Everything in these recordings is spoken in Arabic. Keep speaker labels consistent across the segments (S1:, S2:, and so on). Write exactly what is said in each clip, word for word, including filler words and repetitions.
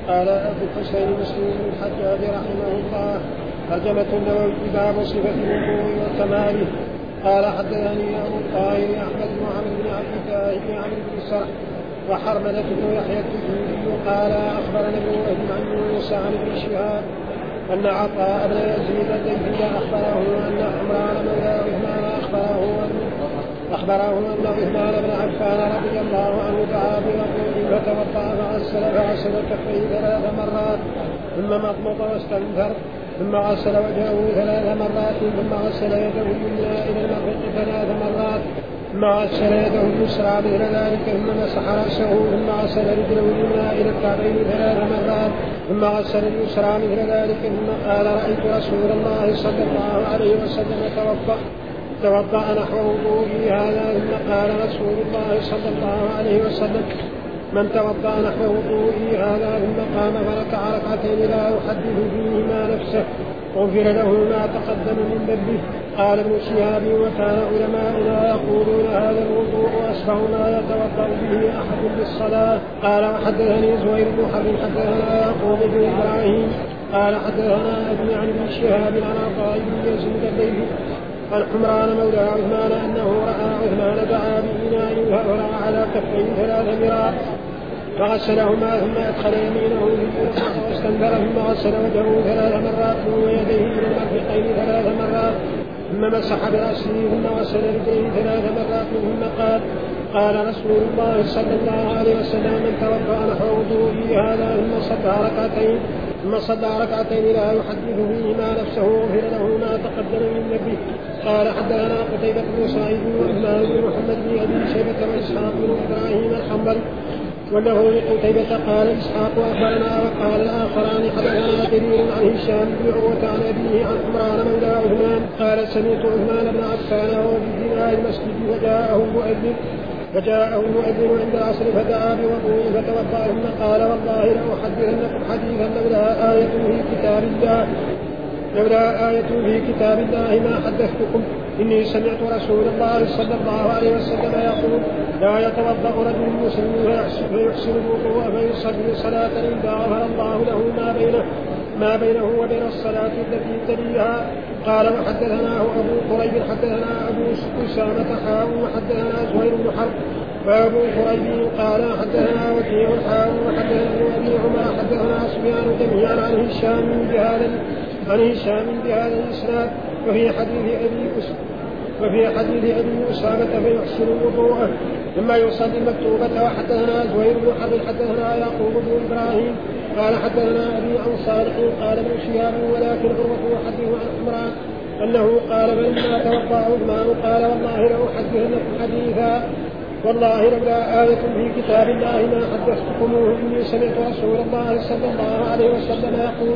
S1: قال أبو الحسين مسلم بن الحجاج رحمه الله ترجمة النووي باب صفة الوضوء وكماله. قال حدثني أبو الطاهر أحمد بن عمرو بن عبد الله بن عمرو بن السرح وحرملة بن يحيى التجيبي قال أخبرنا ابن وهب عن موسى عن ابن شهاب أن عطاء بن يزيد الديلي أخبره أن عمران مولى عثمان أخبره أن أخبره أن عثمان بن عفان رضي الله عنه دعا بوضوء فتوضأ فغسل فغسل كفيه ثلاث مرات ثم مضمض واستنثر ثم غسل وجهه ثلاث مرات ثم غسل يده اليمنى إلى المرفق ثلاث مرات ثم غسل يده اليسرى مثل ذلك ثم مسح رأسه ثم غسل رجله اليمنى إلى الكعبين ثلاث مرات ثم غسل اليسرى مثل ذلك ثم قال رأيت رسول الله صلى الله عليه وسلم توضأ توضأ نحو وضوئه هذا ثم قال رسول الله صلى الله عليه وسلم من توضأ نحو وضوئه هذا ثم قام فركع ركعتين لا يحدث فيهما نفسه غفر له ما تقدم من ذنبه. قال ابن شهاب وكان علماؤنا يقولون هذا الوضوء أسبغ ما يتوضأ به أحد بالصلاة. قال وحدثني زهير بن حرب حدثنا يعقوب بن إبراهيم قال حدثنا أبي عن ابن شهاب عن عطاء بن يزيد الديلي عن حمران مولى عثمان أنه رأى عثمان دعا بإناء فأغرى على كفيه ثلاث مرات فغسلهما ثم أدخل يمينه في الأرض واستنثر ثم غسل وجهه ثلاث مرات ويديه إلى المرفقين ثلاث مرات ثم مسح برأسه ثم غسل رجليه ثلاث مرات ثم قال قال رسول الله صلى الله عليه وسلم من توضأ نحو وضوئه هذا ثم صلى ركعتين ثم صلى ركعتين لا يحدث فيهما نفسه غفر له ما تقدم من ذنبه. قال حدثنا قتيبة بن سعيد وعثمان بن محمد بن أبي شيبة وإسحاق بن إبراهيم الحنظلي وله لقتيبة قال إسحاق أخبرنا وقال الآخران حدثنا جرير عن هشام بن عروة عن أبيه عن عمران مولى عثمان قال سمعت عثمان بن عفان وهو في بناء المسجد وجاءه المؤذن فجاءه المؤذن عند العصر فدعا بوضوء فتوضأ ثم قال والله لأحدثنكم حديثا لولا آية في كتاب الله لولا آية في كتاب الله ما حدثتكم إني سمعت رسول الله صلى الله عليه وسلم يقول لا يتوضأ رجل مسلم فيحسن الوضوء فيصلي صلاة إلا غفر الله له ما بينه ما بينه وبين الصلاة التي تليها. قال وحدثناه أبو قريب حدثنا أبو أسامة حاء وحدثنا زهير بن حرب وأبو قريب قال حدثنا وكيع حاء وحدثنا أبي عمر حدثنا سفيان جميعا عن هشام بهذا عن هشام بهذا الإسناد وفي حديث أبي وفي حديث أبي أسامة فيحسن الوضوء ثم يصلي المكتوبة. وحدثنا زهير بن حرب حدثنا يعقوب بن إبراهيم قال حدثنا أبي عن صالح قال ابن شهاب ولكن عروة يحدث عن عمران أنه قال فلما توضأ عثمان قال والله لأحدثنكم حديثا والله لولا آية في كتاب الله ما حدثتكموه إني سمعت رسول الله صلى الله عليه وسلم يقول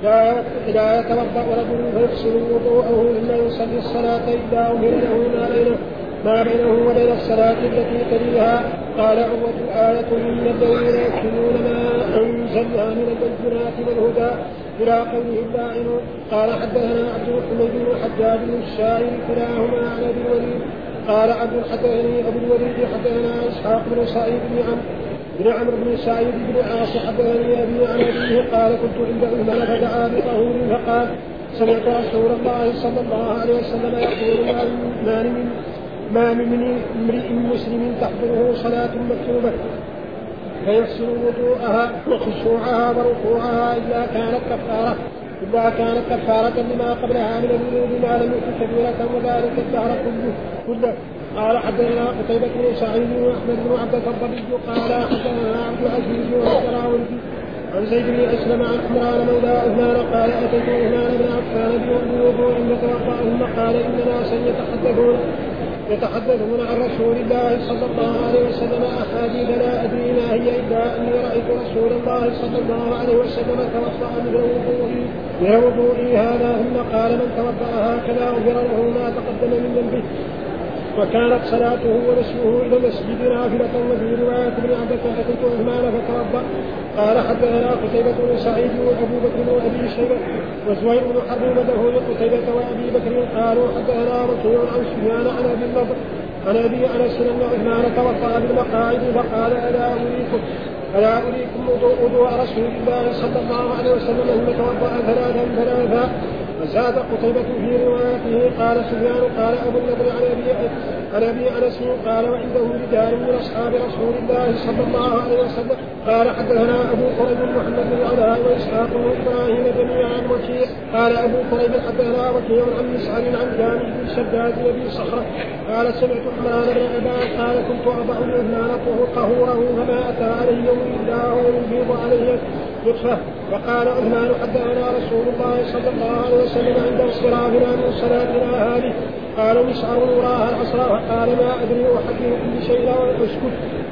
S1: لا يتوضأ رجل فيغسل وضوءه ثم يصلي الصلاة إلا أمر له ما بينه ما بينه وبين الصلاة التي تليها. قال عروة الآية من الذين يكتمون ما أنزلنا من البينات والهدى إلى قوله الداعون. قال حدثنا عبد الحميد بن الحجاج بن الشاعري كلاهما عن أبي الوليد قال عبد حدثني أبو الوليد حدثنا إسحاق بن سعيد بن عمرو بن عمرو بن سعيد بن عاص حدثني أبي عن أبيه قال كنت عند عثمان فدعا بطهور فقال سمعت رسول الله صلى الله عليه وسلم يقول ما من ما من امرئ مسلم تحضره صلاة مكتوبة فيحسن وضوءها وخشوعها وركوعها إلا كانت كفارة إلا كانت كفارة لما قبلها من الذنوب ما لم يكن كبيرة وذلك الدهر كله كله. قال حدثنا قتيبة بن سعيد وأحمد بن عبد الضبي قال حدثنا عبد العزيز والدراوردي عن زيد بن أسلم عن عمران مولى عثمان قال أتيت عثمان بن عفان بوضوء فتوضأ ثم قال إن ناسا يتحدثون يتحدثون عن رسول الله صلى الله عليه وسلم أحاديث لا أدري ما هي إلا أني رأيت رسول الله صلى الله عليه وسلم توضأ من وضوئه من وضوئه هذا ثم قال من توضأ هكذا غفر له ما تقدم من ذنبه. وكانت صلاته ونسبه إلى المسجد نافلة. وفي رواية ابن عباس أتيت عثمان فتوضأ. قال حدثنا قتيبة بن سعيد وأبو بكر وأبي شيبة وزهير بن حرب وله لقتيبة وأبي بكر قالوا حدثنا وكيع عن سفيان عن أبي النضر عن أبي أنس أن عثمان توضأ بالمقاعد فقال ألا أريكم ألا أريكم وضوء رسول الله صلى الله عليه وسلم ثم توضأ ثلاثا ثلاثا. وزاد قتيبة في روايته قال سفيان قال أبو النضر عن أبي عن أبي أنس قال وعنده رجال من أصحاب رسول الله صلى الله عليه وسلم قال حدثنا أبو قريب محمد بن العلاء وإسحاق بن إبراهيم جميعا عن وكيع قال أبو قريب حدثنا وكيع عن مسعر عن جامع بن شداد بن صخرة قال سمعت حمران بن أبان قال كنت أضع الإذنان قهوره فما أتى عليه يوم إلا ويفيض عليه لطفه. وقال عثمان حدثنا رسول الله صلى الله عليه وسلم عند انصرافنا من صلاتنا هذه قال مسعر وراها العصر فقال ما أدري أحدث كل شيء وأسكت.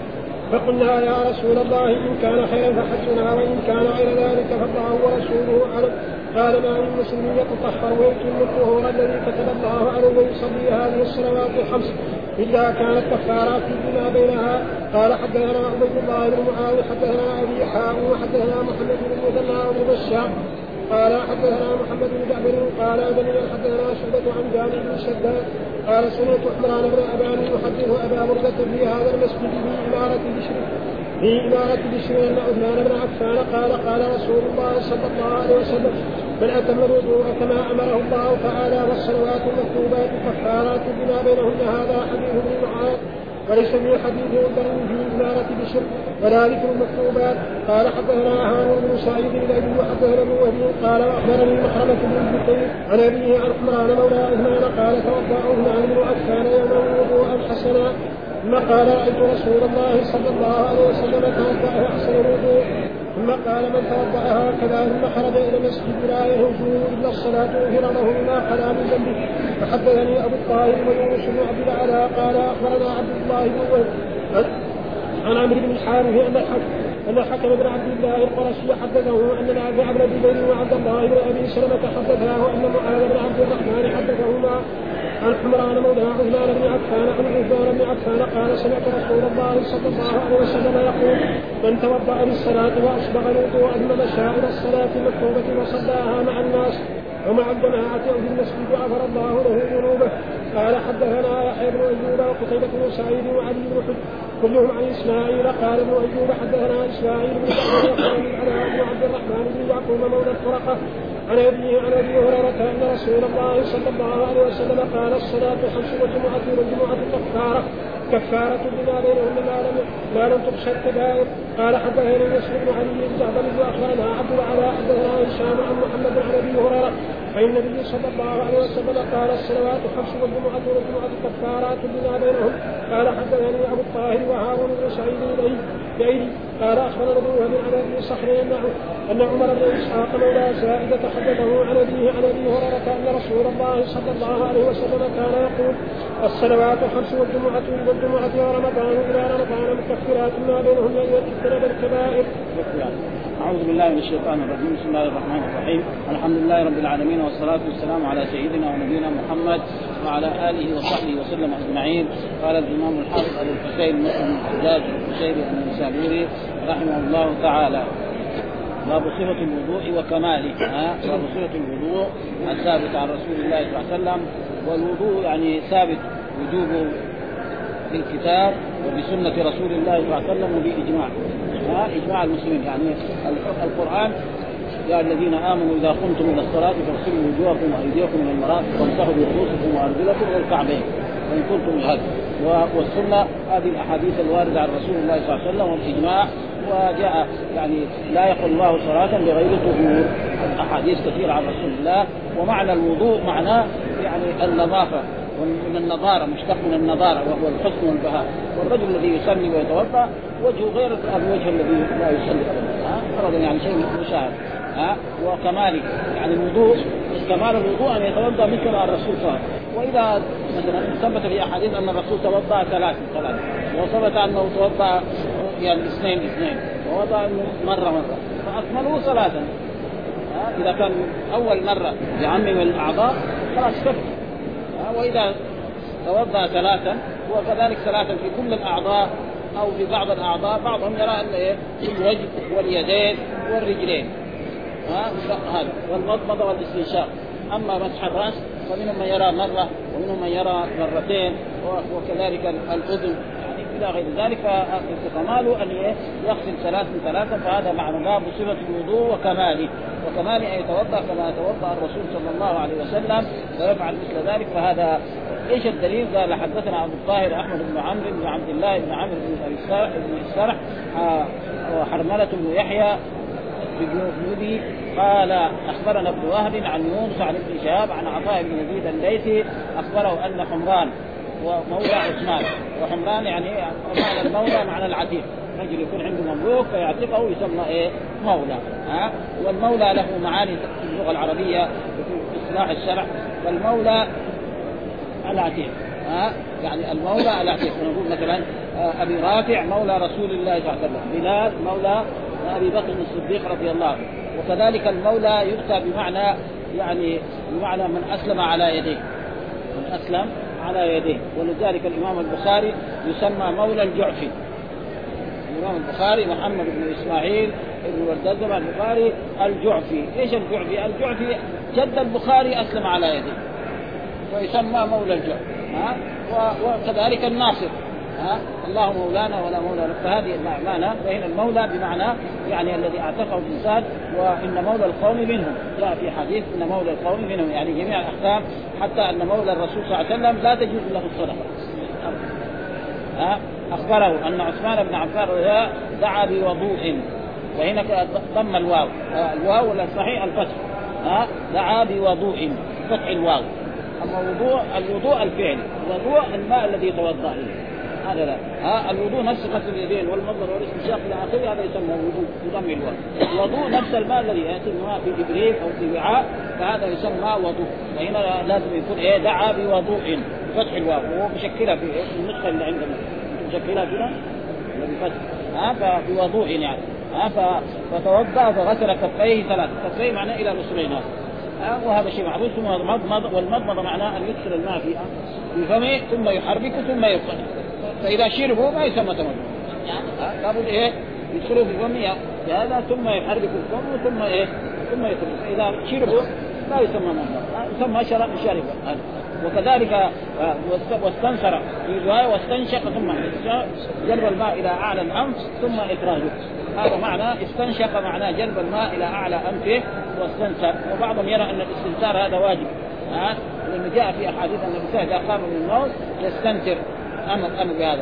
S1: فقلنا يا رسول الله إن كان خيرا فحجنا وإن كان غير ذلك فالله ورسوله أعلم. قال ما من مسلم يتطهر ويتم الطهور الذي كتب الله عليه ويصلي هذه الصلوات الخمس إلا كانت كفارات فيما بينها. قال حدثنا عبد الله بن معاوية حدثنا أبي حاء وحدثنا محمد بن المثنى بن بشار قال حدثنا محمد بن جعفر قال أبني حدثنا شعبة عن جابر بن شداد قال سمعت حمران بن أبان يحدث أبا بردة في هذا المسجد في إمارة بشر في إمارة بشر أن عثمان بن عفان قال قال رسول الله صلى الله عليه وسلم من أتم الوضوء كما أمره الله تعالى والصلوات المكتوبات كفارات بما بينهن. هذا حديث ابن معاذ وليس في حديث ينبغي في إمارة بشر ولا ذكر المكتوبات. قال حدثنا هارون بن سعيد الذي وحدثنا ابن وهب قال أخبرني مخرمة بن بكير عن أبيه عن حمران مولى عثمان قال توضأ عثمان بن عفان يوما وضوءا حسنا ثم قال رأيت رسول الله صلى الله عليه وسلم توضأ أحسن الوضوء ثم قال من توضأ هكذا ثم خرج إلى المسجد لا يهجه إلا الصلاة غفر له ما خلا من ذنبه. فحدثني أبو الطاهر ويونس بن عبد الأعلى قال أخبرنا عبد الله بن وهب عن عمرو بن الحارث أن الحكم أن الحكم بن عبد الله القرشي حدثه أن نافع بن جبير وعبد الله بن أبي سلمة حدثاه أن معاذ بن عبد الرحمن حدثهما عن حمران مولى عثمان بن عفان عن عثمان بن عفان قال سمعت رسول الله صلى الله عليه وسلم يقول من توضأ للصلاة وأصبغ الوضوء ثم مشى إلى الصلاة المكتوبة وصلاها مع الناس ومع الجماعة أو في المسجد غفر الله له ذنوبه. قال حدثنا يحيى بن أيوب وقتيبة بن سعيد وعلي بن حجر كلهم عن إسماعيل قال ابن أيوب حدثنا إسماعيل بن جعفر يقول عن بن عبد الرحمن بن يعقوب مولى الفرقة عن أبيه عن أبي هريرة أن رسول الله صلى الله عليه وسلم قال الصلاة خمس والجمعة والجمعة كفارة كفارة بما بينهن ما لم ما لم تخشى الكبائر. قال حدثني مسلم بن علي بن جعفر وأخبرنا عبد العلاء حدثنا هشام عن محمد عن أبي هريرة عن النبي صلى الله عليه وسلم قال الصلوات خمس والجمعة والجمعة كفارات بما بينهم. قال حدثني أبو الطاهر وهارون بن سعيد الأيلي قال أخبرنا ابن وهب عن أبي صخر أن عمر بن إسحاق مولى زائدة حدثه عن أبيه عن أبي هريرة أن رسول الله صلى الله عليه وسلم كان يقول الصلوات خمس والجمعة والجمعة ورمضان إلى رمضان مكفرات ما بينهن يجتنب الكبائر.
S2: أعوذ بالله من الشيطان الرجيم. بسم الله الرحمن الرحيم. الحمد لله رب العالمين والصلاة والسلام على سيدنا ونبينا محمد وعلى آله وصحبه وسلم أجمعين. قال الإمام الحافظ أبو الحسين مسلم بن الحجاج القشيري النسابوري رحمه الله تعالى باب صفة الوضوء وكماله. باب صفة الوضوء الثابت عن رسول الله صلى الله عليه وسلم. والوضوء يعني ثابت وجوبه في الكتاب وبسنة رسول الله صلى الله عليه وسلم وبإجماع إجماع المسلمين. يعني القرآن يا الذين آمنوا إذا قمتم إلى الصلاة فاغسلوا وجوهكم وأيديكم إلى المرافق وامسحوا برؤوسكم وأرجلكم والكعبين وإن كنتم جهل. والسنة هذه الأحاديث الواردة عن رسول الله صلى الله عليه وسلم والإجماع. وجاء يعني لا يقول الله صلاة بغير طهور، أحاديث كثيرة عن رسول الله. ومعنى الوضوء معناه يعني النظافة ومن النظارة مشتق من النظارة وهو الحسن والبهاء. والرجل الذي يصلي ويتوضأ وجهه غير الوجه الذي لا يصلي أبدا يعني شيء مشاهد. ها وكماله يعني الوضوء كمال الوضوء أن يتوضأ مثل الرسول صلى الله عليه وسلم. وإذا مثلا ثبت في أحاديث أن الرسول توضأ ثلاث ثلاث وثبت أنه توضأ يعني اثنين اثنين ووضع مرة مرة فأكمله صلاة. إذا كان أول مرة يعمم الأعضاء خلاص كفر. وإذا توضأ ثلاثا وكذلك ثلاثا في كل الأعضاء أو في بعض الأعضاء. بعضهم يرى أن الوجه واليدين والرجلين هذا والمضمضة والاستنشاق. أما مسح الرأس فمنهم من يرى مرة ومنهم من يرى مرتين وكذلك الأذن يعني إلى غير ذلك. فكماله أن يغسل ثلاث من ثلاثة، فهذا معنى باب صفة الوضوء وكماله، وكماله أن يتوضأ كما يتوضأ الرسول صلى الله عليه وسلم ويفعل مثل ذلك. فهذا ايش الدليل؟ قال حدثنا عبد الطاهر احمد بن عمرو بن عبد الله بن عمرو بن السرح وحرملة بن يحيى بن قال اخبرنا ابن وهب عن يونس عن ابن شهاب عن عطاء بن يزيد الليثي اخبره ان حمران ومولى عثمان، وحمران يعني معنى المولى معنى العتيق، رجل يكون عنده مملوك فيعتقه يسمى ايه مولى. ها والمولى له معاني في اللغه العربيه في اصطلاح الشرع. والمولى العتيق، ها يعني المولى العتيق. نقول مثلا ابي رافع مولى رسول الله صلى الله عليه وسلم، بلال مولى ابي بكر الصديق رضي الله عنه. وكذلك المولى يؤتى بمعنى يعني بمعنى من اسلم على يديه، من اسلم على يديه. ولذلك الامام البخاري يسمى مولى الجعفي. الامام البخاري محمد بن اسماعيل ابن وردزم البخاري الجعفي. ايش الجعفي؟ الجعفي جد البخاري اسلم على يديه ويسمى مولى الجعفي. ها وكذلك الناصر، ها الله مولانا ولا مولى لك. فهذه المعنى، فإن المولى بمعنى يعني الذي اعتقه الانسان. وان مولى القوم منهم، جاء في حديث ان مولى القوم منهم يعني جميع الاحكام، حتى ان مولى الرسول صلى الله عليه وسلم لا تجوز له الصدقه. ها اخبره ان عثمان بن عفان دعا بوضوء، وهنا ضم الواو، الواو الصحيح الفتح، ها دعا بوضوء فتح الواو. اما وضوء الوضوء الفعل، وضوء الماء الذي يتوضا به، هذا لا. ها الوضوء نفس غسل اليدين والمضمضه والاستنشاق الى اخره، هذا يسمى وضوء بضم الواو. الوضوء نفس الماء الذي ياتي الماء في جبريل او في وعاء، فهذا يسمى وضوء. فهنا لازم يكون ايه دعا بوضوء فتح الواو، وهو مشكلها في النسخه اللي عندنا مشكلها كده بفتح، ها فبوضوء يعني. ها فتوضا فغسل كفيه ثلاث، كفيه معناه الى نصفين، ها وهذا شيء معروف. ثم المضمضه، والمضمضه معناه ان يدخل الماء في في فمه ثم يحركه ثم يبطنه، فاذا شربه ما يسمى تمضمض. ها لابد ايه يدخلوا في فمه هذا ثم يحرك الفم ثم ايه ثم يخرج، فاذا شربه لا يسمى مضمضه، يسمى شرب شرب. وكذلك واستنثر في روايه واستنشق ثم جلب الماء الى اعلى الانف ثم اخراجه. هذا معنى استنشق، معناه جلب الماء الى اعلى انفه واستنثر. وبعضهم يرى ان الاستنثار هذا واجب، ها لانه جاء في احاديث ان الانسان اذا قام من الموت يستنثر، امر امر بهذا.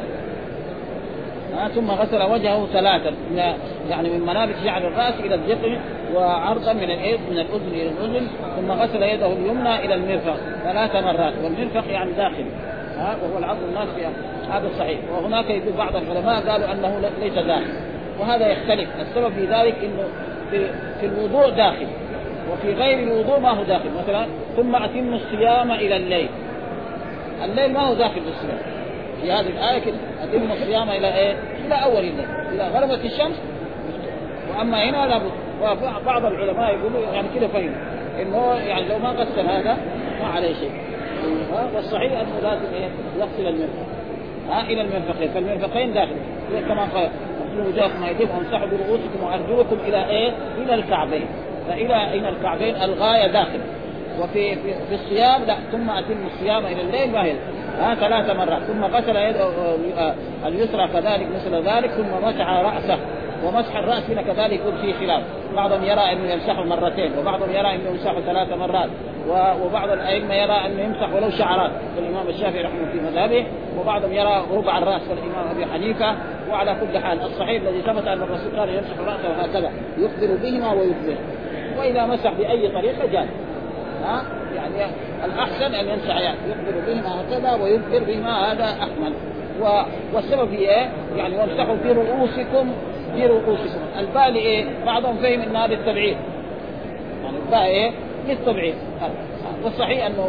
S2: ها ثم غسل وجهه ثلاثا، يعني من منابت شعر الراس الى الذقن، وعرضا من الايد من الاذن الى الاذن. ثم غسل يده اليمنى الى المرفق ثلاث مرات، والمرفق يعني داخل، ها وهو العظم الناصف، هذا الصحيح. وهناك يقول بعض العلماء قالوا انه ليس داخل، وهذا يختلف. السبب في ذلك انه في, في الوضوء داخل، وفي غير الوضوء ما هو داخل. مثلا ثم اتم الصيام الى الليل، الليل ما هو داخل بالصيام في هذه الآية كده. أتم الصيام إلى إيه؟ إلى أول الليل، إلى غربت الشمس. وأما هنا لابد. وبعض العلماء يقولوا يعني كده فهم إنه يعني لو ما غسل هذا ما عليه شيء. والصحيح أنه لازم إيه؟ يغسل المرفق، ها إلى المرفقين، فالمرفقين داخل كما قال اغسلوا وجوهكم وأيديكم وامسحوا برؤوسكم وأرجلكم إلى إيه؟ إلى الكعبين. فإلى إلى الكعبين الغاية داخل. وفي في, في الصيام لا، ثم أتم الصيام إلى الليل ما هي ها ثلاث مرات. ثم غسل يده اليسرى كذلك مثل ذلك، ثم مسح رأسه. ومسح الرأس هنا كذلك يكون فيه خلاف، بعضهم يرى أنه يمسحه مرتين، وبعضهم يرى أنه يمسحه ثلاث مرات، وبعض الأئمة يرى أنه يمسح ولو شعرات كالإمام الشافعي رحمه في مذهبه، وبعضهم يرى ربع الرأس كالإمام أبي حنيفة. وعلى كل حال الصحيح الذي ثبت أن الرسول كان يمسح رأسه هكذا يقبل بهما ويقبل، وإذا مسح بأي طريقة جاز. ها يعني الأحسن أن يمسح يعني يقبل بهما هكذا ويقبل بهما، هذا أكمل. والسبب هي إيه؟ يعني وامسحوا في رؤوسكم في رؤوسكم. الباء إيه؟ بعضهم فهم أن هذا التبعيد، يعني الباء إيه؟ للتبعيد. والصحيح أنه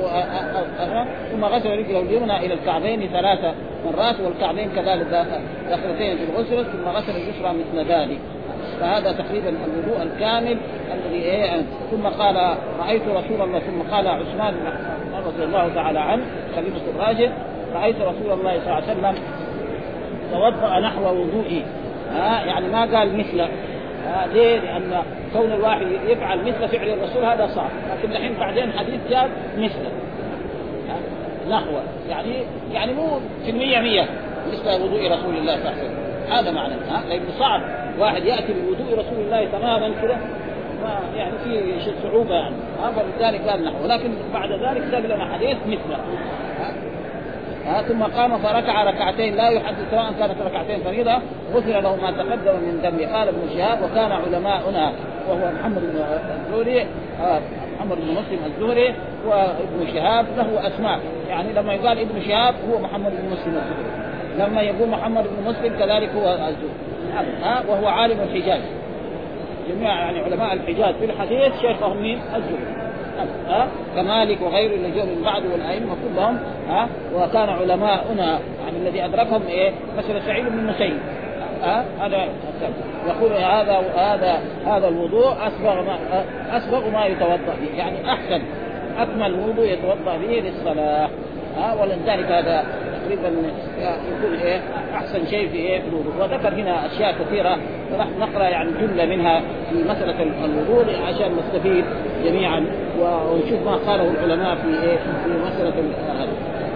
S2: ثم غسل رجله اليمنى إلى الكعبين ثلاث مرات، والكعبين كذلك داخلتين في الغسل، ثم غسل اليسرى مثل ذلك. فهذا تقريبا الوضوء الكامل الذي إيه. ثم قال رأيت رسول الله، ثم قال عثمان رضي الله تعالى عنه خليفة الراشد، رأيت رسول الله صلى الله عليه وسلم توضأ نحو وضوئي، ها يعني ما قال مثله. ليه؟ لأن كون الواحد يفعل مثل فعل الرسول هذا صعب، لكن الحين بعدين حديث جاب مثله نحو، يعني يعني مو في المية مية، مثل وضوء رسول الله صلى الله عليه وسلم. هذا معنى ها لأنه صعب واحد يأتي بوضوء رسول الله تماما كده، يعني في شيء صعوبة يعني. فلذلك قال نحو، ولكن بعد ذلك سبب لنا حديث مثله. ها ثم قام فركع ركعتين لا يحدث سواء كانت ركعتين فريضة غفر له ما تقدم من ذنبه. قال ابن شهاب وكان علماؤنا وهو محمد بن الزهري محمد بن مسلم الزهري وابن شهاب له أسماء، يعني لما يقال ابن شهاب هو محمد بن مسلم الزهري، لما يقول محمد بن مسلم كذلك هو الزهري. ها وهو عالم الحجاز، جميع يعني علماء الحجاز في الحديث شيخهم مين؟ الزهري. ها كمالك وغيره اللي جاءوا من بعد والأئمة كلهم. ها وكان علماؤنا يعني الذي أدركهم إيه مثلا سعيد بن المسيب ها هذا يقول هذا هذا هذا الوضوء أسبغ ما أسبغ ما يتوضأ به، يعني أحسن أكمل وضوء يتوضأ به للصلاة. ها ولذلك هذا تقريبا يكون إيه أحسن شيء في إيه الوضوء. وذكر هنا أشياء كثيرة ونحن نقرأ يعني جملة منها في مسألة الوضوء عشان نستفيد جميعا ونشوف ما قاله العلماء في إيه في مسألة هذا.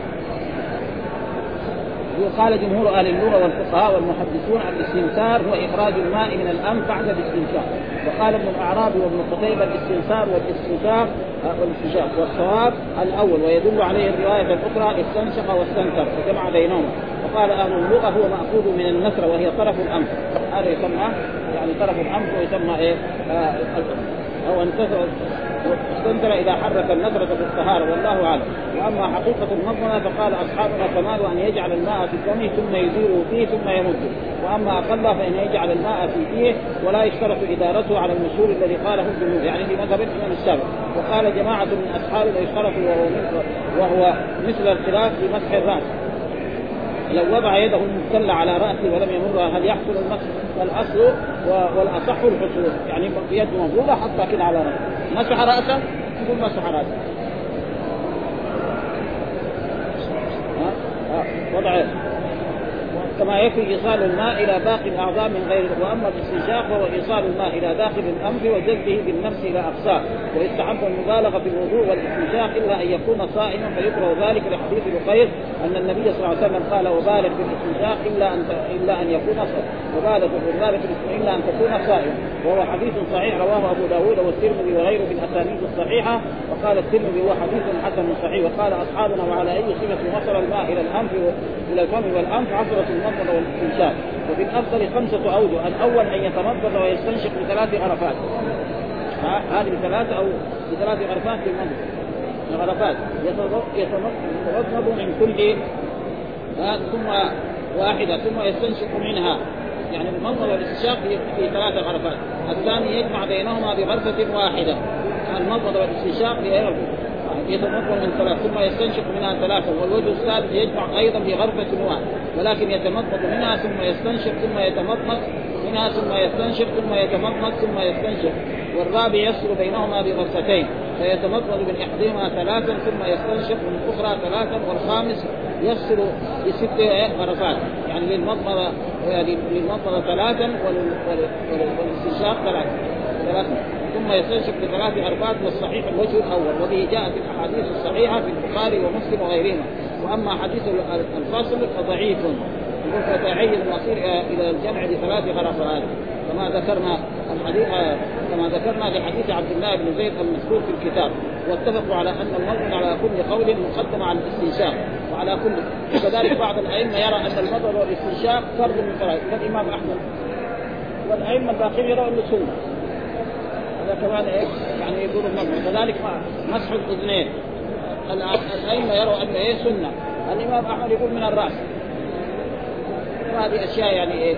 S2: وقال جمهور أهل اللغة والفقهاء والمحدثون الاستنثار هو إخراج الماء من الأنف بعد الاستنشاق. وقال ابن الأعرابي وابن قتيبة الاستنثار والاستنشاق والاستنشاق والصواب الأول، ويدل عليه الرواية الأخرى استنشق واستنثر فجمع بينهما. وقال أهل اللغة هو مأخوذ من النثرة وهي طرف الأنف، هذا يسمى يعني طرف الأنف ويسمى إيه آه أو انتثر واستنثر إذا حرك النثرة في الطهارة والله أعلم. وأما حقيقة المضمضة فقال أصحابنا كمال أن يجعل الماء في فمه ثم يديره فيه ثم يمده، وأما أقل فإن يجعل الماء في فيه ولا يشترط إدارته على المشهور الذي قاله الجمهور يعني في مذهب الإمام السابق. وقال جماعة من أصحابنا يشترط وهو مثل الخلاف في مسح الرأس، لو وضع يده المبتلة على رأسه ولم يمرها هل يحصل المسح؟ والأصل والأصح الحصول، يعني بيده مبلولة حتى كده على رأسه مسح رأسه يقول مسح رأسه وضع كما يكفي إيصال الماء إلى باقي الأعضاء من غيره. وأما الاستنشاق فهو إيصال الماء إلى داخل الأنف وجذبه بالنفس إلى أقصاه. ويستحب المبالغة في الوضوء والاستنشاق إلا أن يكون صائما فيكره ذلك لحديث بخير أن النبي صلى الله عليه وسلم قال وبالغ في الاستنشاق إلا أن إلا أن يكون صائما، وبالغ في البالغ إلا أن تكون صائما، وهو حديث صحيح رواه أبو داود والترمذي وغيره بالأسانيد الصحيحة. وقال الترمذي هو حديث حسن صحيح. وقال أصحابنا وعلى أي صفة وصل الماء إلى الأنف إلى الفم والأنف عشرة المضمضة والاستنشاق. وفي الأفضل خمسة أوجه، الأول أن يتمضض ويستنشق بثلاث غرفات، هذه بثلاث أو بثلاث غرفات في المضمضة غرفات يتمضض من كل ثم واحدة ثم يستنشق منها، يعني المضمضة والاستنشاق في ثلاث غرفات. الثاني يجمع بينهما بغرفة واحدة، المضمضة والاستنشاق يتمضمض من ثلاث ثم يستنشق منها ثلاثة. والوجه الثالث يجمع أيضا بغرفة واحدة ولكن يتمضمض منها ثم يستنشق ثم يتمضمض منها ثم يستنشق ثم يتمضمض ثم يستنشق. والرابع يفصل بينهما بغرفتين فيتمضمض من إحداهما ثلاثا ثم يستنشق من الأخرى ثلاثا. والخامس يفصل بست غرفات، يعني للمضمضة للمضمضة ثلاثا والاستنشاق ثلاثا ثلاثا ثم يستنشق بثلاث غرفات. والصحيح الوجه الأول، وبه جاءت الأحاديث الصحيحة في البخاري ومسلم وغيرهما. وأما حديث الفصل فضعيف فتعين المصير إلى الجمع بثلاث غرفات كما ذكرنا الحديث كما ذكرنا لحديث عبد الله بن زيد المذكور في الكتاب. واتفقوا على أن المضمضة على كل قول مقدم على الاستنشاق وعلى كل. وكذلك بعض الأئمة يرى أن المضمضة والاستنشاق فرض من فرائض الإمام أحمد، والأئمة الباقين يرون أنه سنة. هذا كمان إيه يعني يقول المضمضة. كذلك مسح الأذنين الأئمة يروا أنه إيه سنة، الإمام أحمد يقول من الرأس. وهذه أشياء يعني إيه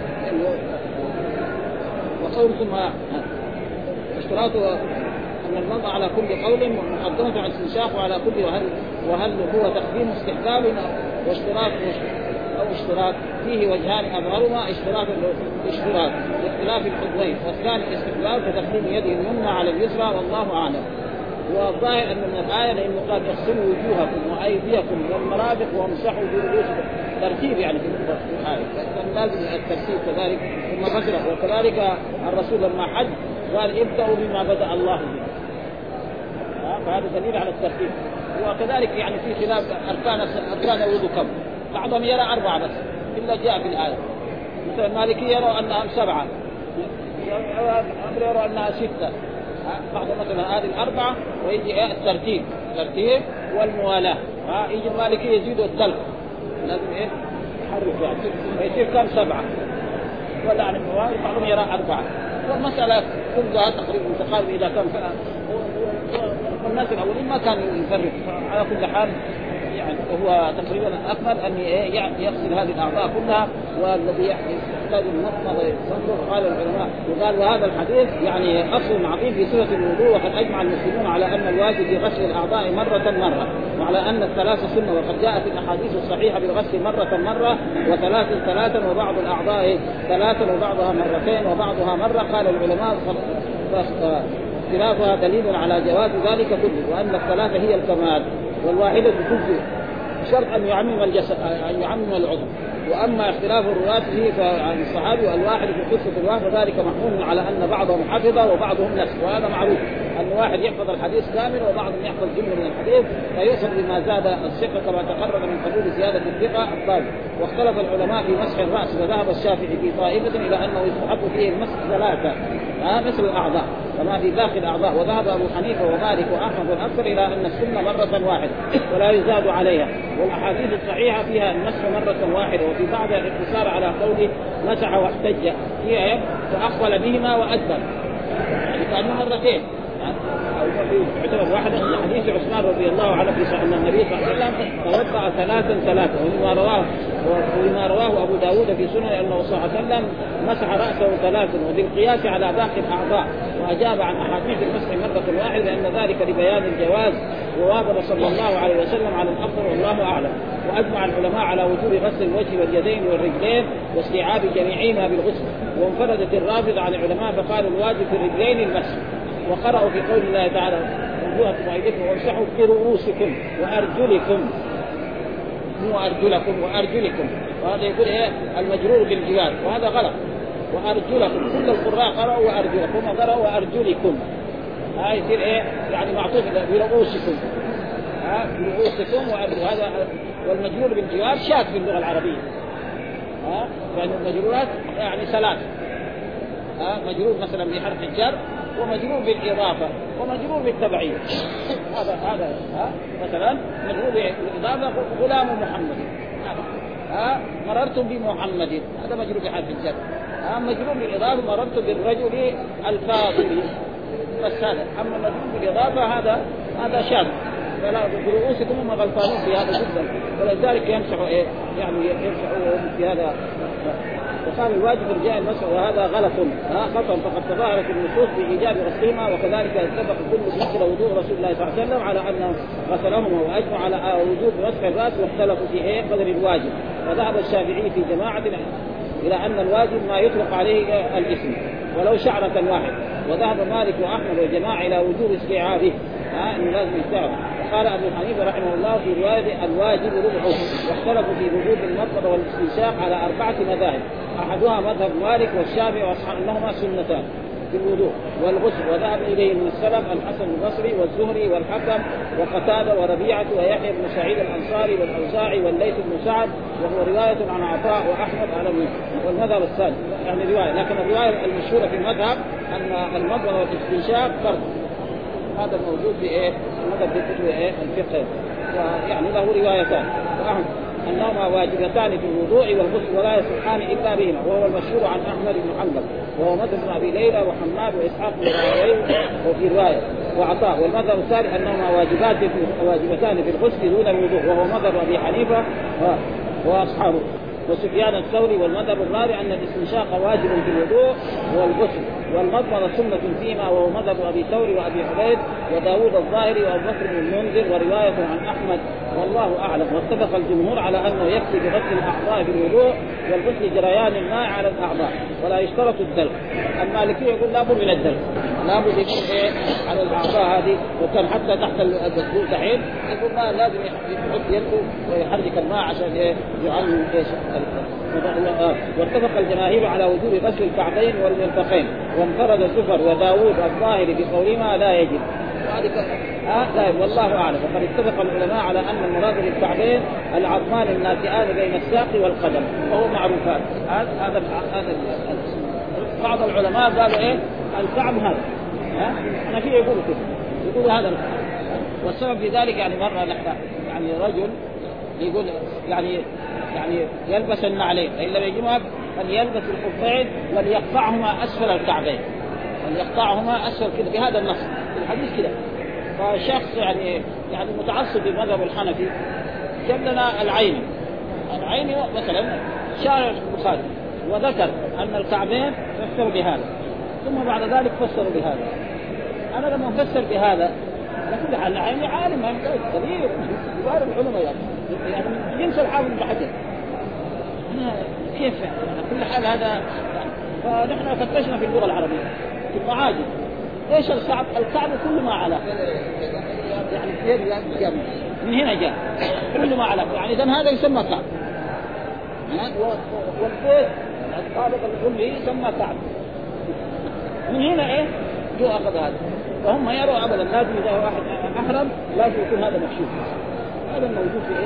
S2: وقول ثم اشتراط أن المضمضة على كل قول مقدمة على الاستنشاق وعلى كل. وهل وهل هو تقديم استحباب واشتراط أو اشتراط فيه وجهان أظهرهما اشتراط الاشتراط باختلاف الحدوين، والثاني استحباب بتقديم يده اليمنى على اليسرى والله أعلم. والظاهر أن من الآية لأنه قال اغسلوا وجوهكم وأيديكم والمرافق وامسحوا برؤوسكم ترتيب يعني في الآية، فكان لازم الترتيب كذلك ثم غسل. وكذلك الرسول لما حج قال ابدأوا بما بدأ الله به، فهذا دليل على الترتيب. وكذلك يعني في خلاف أركان أركان الوضوء كم، بعضهم يرى أربعة بس إلا جاء في الآية. مثل المالكية يروا أنها سبعة، يروا أنها ستة، بعض مثلا هذه الأربعة، ويجي الترتيب الترتيب والموالاة. ها يجي المالكية يزيدوا الثلث، لازم إيه يحرك يعني فيصير كم سبعة، ولا عن الموالي بعضهم يرى أربعة. والمسألة كلها تقريبا متقاربة إذا كان والناس الأولين ما كانوا يفرق. على كل حال يعني هو تقريبا أكمل أن يغسل هذه الأعضاء كلها، والذي يحتاج المضمضة يصنف. قال العلماء وقال وهذا الحديث يعني أصل عظيم في صفة الوضوء، وقد أجمع المسلمون على أن الواجب في غسل الأعضاء مرة مرة، وعلى أن الثلاث سنة، وقد جاءت الأحاديث الصحيحة بالغسل مرة مرة وثلاثا ثلاثا وبعض الأعضاء ثلاثا وبعضها مرتين وبعضها مرة. قال العلماء اختلافها دليل على جواز ذلك كله، وأن الثلاثة هي الكمال والواحدة تجزئ بشرط أن يعمم الجسد أن يعمم العضو. وأما اختلاف الرواة فيه فعن الصحابي والواحد في قصة الواحد فذلك محمول على أن بعضهم حفظ وبعضهم نسي، وهذا معروف أن واحد يحفظ الحديث كامل وبعضهم يحفظ جملة من الحديث، فيوصل بما زاد الثقة كما تقرر من قبول زيادة الثقة الطالب. واختلف العلماء في مسح الرأس، وذهب الشافعي في طائفة إلى أنه يستحب فيه المسح ثلاثة ها مثل الأعضاء كما في باقي الأعضاء، وذهب أبو حنيفة ومالك وأحمد والأكثر إلى أن السنة مرة واحدة ولا يزاد عليها، والأحاديث الصحيحة فيها المسح مرة واحدة، وفي بعضها الاقتصار على قوله مسح واحتج هي فأقبل بهما وأدبر يعني كأنه مرتين يعتبر واحدة. حديث عثمان رضي الله عنه في صحيح النبي صلى الله عليه وسلم توضأ ثلاثا ثلاثا، ومما رواه ومما رواه أبو داود في سنن أنه صلى الله عليه وسلم مسح رأسه ثلاثا، وبالقياس على باقي الأعضاء، وأجاب عن أحاديث المسح مرة واحدة لأن ذلك لبيان الجواز، وواظب صلى الله عليه وسلم على الأفضل والله أعلم. وأجمع العلماء على وجوب غسل الوجه واليدين والرجلين واستيعاب جميعهما بالغسل، وانفردت الرافضة عن العلماء فقالوا الواجب في الرجلين المسح، وقرأوا في قول الله تعالى انظروا أيديكم وامسحوا برؤوسكم وأرجلكم، مو أرجلكم وأرجلكم، وهذا يقول إيه المجرور بالجوار، وهذا غلط. وأرجلكم كل القراء قرأوا وأرجلكم وقرأوا وأرجلكم، هاي يصير إيه يعني معطوف برؤوسكم ها برؤوسكم وأرجل، هذا والمجرور بالجوار شاذ في اللغة العربية ها، يعني المجرورات يعني ثلاث ها، مجرور مثلا بحرف الجر، ومجرور بالإضافة، ومجرور بالتبعية. هذا هذا ها مثلا مجرور بالإضافة غلام محمد ها مررت بمحمد، هذا مجرور بحرف الجر. ها مجرور بالإضافة مررت بالرجل الفاضل، بس هذا. أما مجرور بالإضافة هذا هذا شاذ، فلا برؤوسكم هم غلطانين في هذا جدا، ولذلك يمسحوا إيه يعني يمسحوا في هذا. وقال الواجب رجاء المسح، وهذا غلط ها خطأ، فقد تظاهرت النصوص بإيجاب غسلهما، وكذلك اتفق كل مثل وضوء رسول الله صلى الله عليه وسلم على أنه غسلهما، وأجمع على وجوب مسح الرأس، واختلفوا في إيه قدر الواجب. وذهب الشافعي في جماعة إلى أن الواجب ما يطلق عليه الاسم ولو شعرة واحد، وذهب مالك وأحمد وجماعة إلى وجوب استيعابه ها إنه لازم يستوعب. قال أبو حنيفة رحمه الله في رواية الواجب ربعه، واختلفوا في وجوب المضمضة والاستنشاق على أربعة مذاهب، أحدها مذهب مالك والشافعي وأصحاب أنهما سنتان في الوضوء والغسل، وذهب إليه من السلف الحسن البصري والزهري والحكم وقتادة وربيعة ويحيى بن سعيد الأنصاري والأوزاعي والليث بن سعد، وهو رواية عن عطاء وأحمد على والمذهب الثاني يعني رواية، لكن الرواية المشهورة في المذهب أن المضمضة والاستنشاق فرض. هذا الموجود في إيه المذهب في كتب إيه الفقه، ويعني له روايتان، وأهم أنهما واجبتان في الوضوء والغسل ولا يصحان إلا بهما، وهو المشهور عن أحمد بن حنبل، وهو مذهب أبي ليلى وحماد وإسحاق بن راهويه وفي رواية وعطاء. والمذهب الثالث أنهما واجبات في واجبتان في الغسل دون الوضوء، وهو مذهب أبي حنيفة وأصحابه وسفيان الثوري. والمذهب الرابع أن الاستنشاق واجب في الوضوء والغسل، والمضمضة سنة فيما، وهو مذهب أبي ثوري وأبي حميد وداود الظاهري وأبو بكر بن المنذر، ورواية عن أحمد والله أعلم. واتفق الجمهور على أنه يكفي بغسل الأعضاء في الوضوء والغسل جريان الماء على الأعضاء ولا يشترط الدلق. المالكي يقول لابد من الدلق، لابد يكون إيه على الأعضاء هذه، وكان حتى تحت الدستور دحين يقول لا لازم يحط يده ويحرك الماء عشان إيه يعلم إيش. واتفق الجماهير على وجوب غسل الكعبين والمرفقين، وانفرد الزفر وداود الظاهري بقولهما لا يجب. آه لا والله أعلم. وقد اتفق العلماء على أن المراد بالكعبين العظمان الناتئان بين الساق والقدم، وهو معروف هذا. هذا هذا بعض العلماء قالوا إيه الكعب هذا، ها أنا فيه يقولوا كده، يقولوا هذا الكعب. والسبب في ذلك يعني مرة نحن يعني رجل يقول يعني يعني يلبس النعلين إلا يجمع فليلبس الخفين وليقطعهما أسفل الكعبين، وليقطعهما أسفل كده بهذا النص الحديث كده. فشخص يعني يعني متعصب بمذهب الحنفي جاب لنا العيني العيني مثلا شارع البخاري وذكر أن الكعبين فسروا بهذا، ثم بعد ذلك فسروا بهذا. أنا لما أفسر بهذا لكل حال العيني عالم كبير كبار العلماء يعني يعني ينسى الحافظ بن حجر كيف يعني كل حال هذا. فنحن فتشنا في اللغة العربية في المعاجم ايش الكعب؟ الكعب كل ما على يعني من هنا جاء كل ما على يعني اذا هذا يسمى كعب، والبيت الطابق الكلي يسمى كعب. من هنا ايه جو اخذ هذا. فهم يروا ابدا لازم اذا واحد احرم لازم يكون هذا مكشوف. هذا موجود في ايه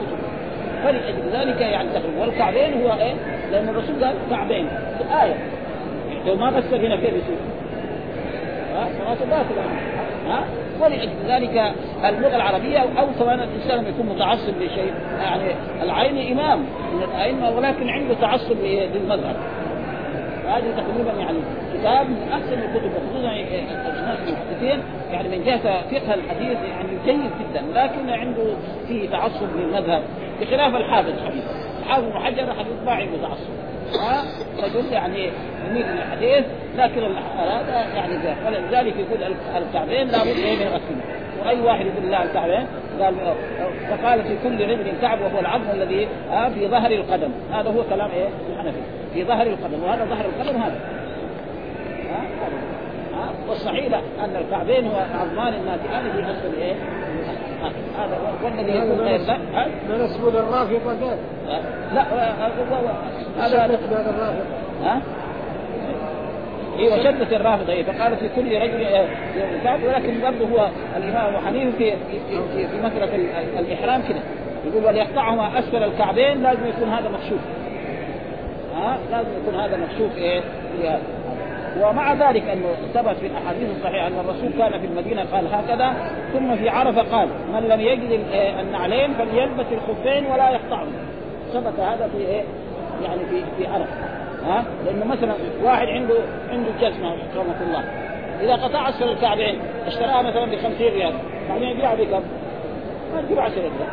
S2: فلذلك يعني تقريبا. والكعبين هو ايه لان الرسول قال كعبين في آية، لو ما فسر هنا كيف يصير؟ ها صلاة باطلة. ها ولأجل ذلك اللغة العربية أو كمان الإنسان لما يكون متعصب لشيء يعني العين إمام من الأئمة ولكن عنده تعصب للمذهب. هذه تقريبا يعني كتاب من أحسن الكتب خصوصا الناس المحدثين يعني من جهة فقه الحديث يعني جيد جدا، لكن عنده فيه تعصب للمذهب بخلاف الحافظ الحديث. الحافظ بن حجر حديث ما عنده تعصب، ها رجل يعني يميل الحديث لكن هذا يعني ذا. فلذلك يقول الكعبين لا بد من غسله. واي واحد يقول لا الكعبين قال فقال في كل رجل كعب وهو العظم الذي في ظهر القدم. هذا هو كلام ايه الحنفي في ظهر القدم، وهذا ظهر القدم هذا. ها ها والصحيح ان الكعبين هو عظمان الناتئان في اسفل ايه هذا والذي يكون غير ذا
S1: من اسفل الرافضه.
S2: لا هذا
S1: الرافضه
S2: ها ايوه شدة الرافضه. ايه فقال في كل رجل كعب، ولكن برضه هو الامام ابو حنيفه في في في مساله الاحرام كده يقول وليقطعهما اسفل الكعبين لازم يكون هذا مكشوف. ها لازم يكون هذا مكشوف ايه في. ومع ذلك انه ثبت في الاحاديث الصحيحه ان الرسول كان في المدينه قال هكذا، ثم في عرفه قال من لم يجد النعلين فليلبس الخفين ولا يقطعهما. ثبت هذا في ايه يعني في في عرفه. ها لانه مثلا واحد عنده عنده جزمه رحمه الله اذا قطع اسفل الكعبين اشتراها مثلا ب خمسين ريال بعدين يبيعها بكم؟ ما تجيب عشرة ريال.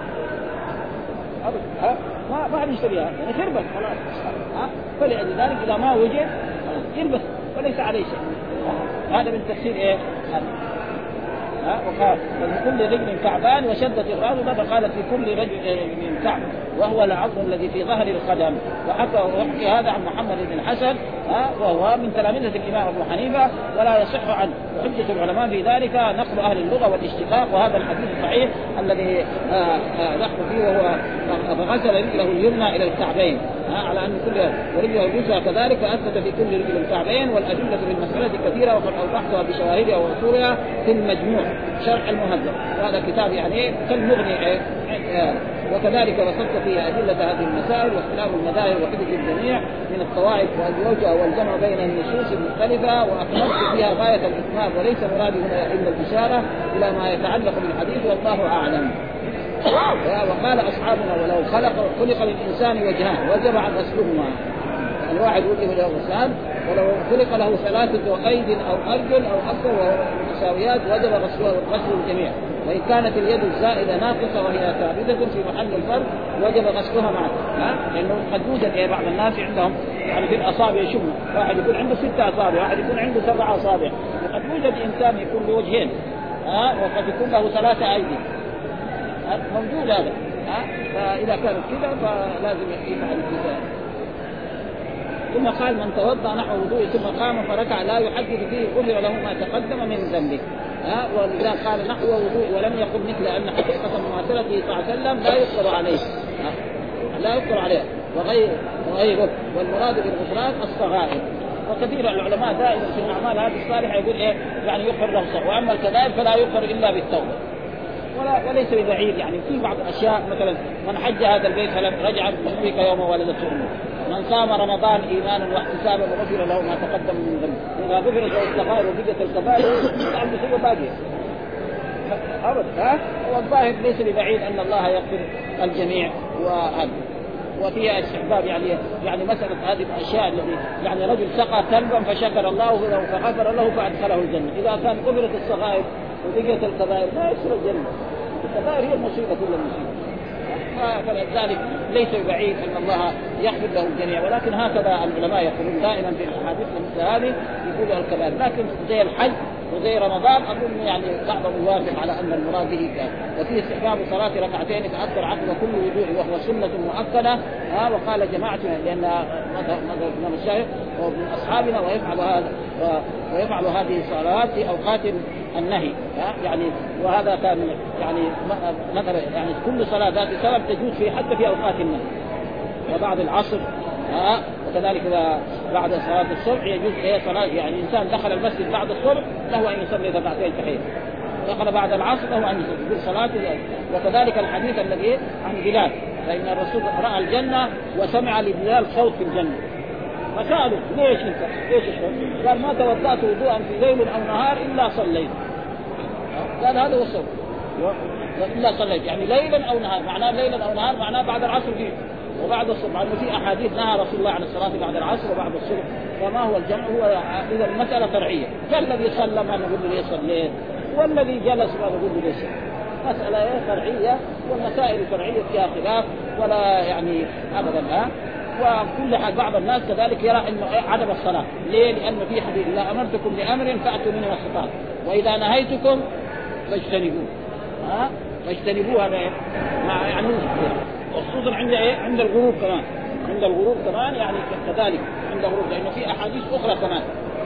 S2: ها ما ما نشتريها يعني تربح خلاص. ها فلذلك اذا ما وجد يلبس وليس عليه شيء. هذا من تفسير ايه هذا. ها وقال كل رجل كعبان وشدت الرافضه فقال في كل رجل من كعب وهو العظم الذي في ظهر القدم. وحكى وحكي هذا عن محمد بن الحسن وهو من تلامذة الإمام أبو حنيفة ولا يصح عنه. وحجة العلماء في ذلك نقل أهل اللغة والاشتقاق. وهذا الحديث الصحيح الذي نحن فيه وهو فغسل رجله اليمنى إلى الكعبين على أن كل ورجله اليسرى كذلك، فأثبت في كل رجل الكعبين. والأدلة في المسألة كثيرة وقد أوضحتها بشواهدها وأصولها في المجموع شرح المهذب. وهذا كتاب يعني كالمغني. وكذلك وصفت فيه أدلة هذه المسائل واختلاف المذاهب وحدث الجميع من الطوائف والوجه والجمع بين النصوص المختلفة، وأكملت فيها غاية الإتمام وليس مرادي هنا إلا الإشارة إلى ما يتعلق بالحديث والله أعلم. وقال أصحابنا ولو خلق خلق للإنسان وجهان وجب عن غسلهما. الواحد يقول له غسلان ولو خلق له ثلاثة أيد أو أرجل أو أكثر وهو متساويات وجب غسلها غسل الجميع. وإن كانت اليد الزائدة ناقصة وهي ثابتة في محل الفرد وجب غسلها معه. ها لأنه قد يوجد بعض الناس عندهم يعني في الأصابع شبه، واحد يكون عنده ستة أصابع واحد يكون عنده سبعة أصابع، وقد يوجد إنسان يكون له وجهين ها وقد يكون له ثلاثة أيدي موجود هذا. ها فإذا كانت كذا فلازم يفعل الجزاء. ثم قال من توضأ نحو وضوء ثم قام فركع لا يحدث فيه غفر له ما تقدم من ذنبه. ها ولذا قال نحو وضوء ولم يقل مثل أن حقيقة مماثلته صلى الله عليه وسلم لا يقر عليه. لا يقر عليه وغير وغيره. والمراد بالغفران الصغائر. وكثير العلماء دائما في الأعمال هذه الصالحة يقول إيه يعني يغفر له الصغائر، وأما الكبائر فلا يغفر إلا بالتوبة. ولا وليس ببعيد يعني في بعض الأشياء مثلا من حج هذا البيت فلم رجع بك يوم ولدته أمه، من صام رمضان إيمانا واحتسابا غفر له ما تقدم من ذنبه، إذا غفرت له الصغائر وبقت الكبائر يعني مصيبة باقية أبدا. ها والظاهر ليس ببعيد أن الله يغفر الجميع. وهذا وفيها استحباب يعني يعني مسألة هذه الأشياء التي يعني رجل سقى كلبا فشكر الله له فغفر له فأدخله الجنة، إذا كان غفرت الصغائر وبقيت الكبائر لا يصير الجنة. الكبائر هي المصيبة كل المصيبة، فلذلك ليس بعيد أن الله يغفر له الجميع. ولكن هكذا العلماء يقولون دائما في الأحاديث مثل هذه يقولوا الكبائر، لكن زي الحج وزي رمضان أظن يعني بعضهم يوافق على أن المراد به كان. وفي استحباب صلاة ركعتين تأثر عقب كل وضوء وهو سنة مؤكدة. ها وقال جماعة لأن مذهب الإمام الشافعي ومن أصحابنا ويفعل هذا ويفعل هذه الصلوات في أوقات النهي. ها يعني وهذا كان يعني مثلا يعني كل صلاة ذات سبب تجوز في حتى في أوقات النهي، وبعد العصر ها وكذلك بعد صلاة الصبح يجوز هي صلاة يعني إنسان دخل المسجد بعد الصبح له أن يصلي ركعتين تحية، دخل بعد العصر له أن يصلي صلاة. وكذلك الحديث الذي عن بلال فإن الرسول رأى الجنة وسمع لبلال صوت في الجنة، فسألوا ليش انت ليش الصوت؟ قال ما توضأت وضوءا في ليل أو نهار إلا صليت. قال هذا هو الصوت إلا صليت يعني ليلا أو نهار، معناه ليلا أو نهار معناه بعد العصر فيه وبعد الصبح، لأنه في أحاديث نهى رسول الله عن الصلاة بعد العصر وبعد الصبح. فما هو الجمع؟ هو إذا المسألة فرعية، فالذي صلى ما نقول له يصلي والذي جلس ما نقول له يصلي، مسألة فرعية والمسائل الفرعية فيها خلاف ولا يعني أبدا. ها وكل حال بعض الناس كذلك يرى إنه عدم الصلاة. ليه؟ لأنه في حديث إذا أمرتكم بأمر فأتوا منه استطاعتم وإذا نهيتكم فاجتنبوه. ها فاجتنبوه هذا مع يعني خصوصا عند ايه عند الغروب كمان، عند الغروب كمان يعني كذلك عند الغروب، لانه في احاديث اخرى كمان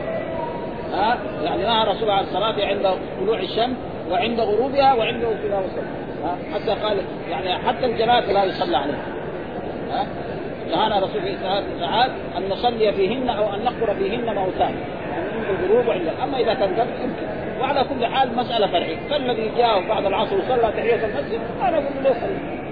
S2: ها يعني نهى الرسول عن الصلاه عند طلوع الشمس وعند غروبها وعند وصولها وصول. ها حتى قال يعني حتى الجنازه لا يصلى عليها. ها نهانا الرسول في ثلاث ساعات ان نصلي فيهن او ان نقبر فيهن موتان، يعني عند الغروب وعند اما اذا كان قبل يمكن. وعلى كل حال مساله فرعيه، فالذي جاء بعد العصر وصلى تحيه المسجد انا اقول له يصلي.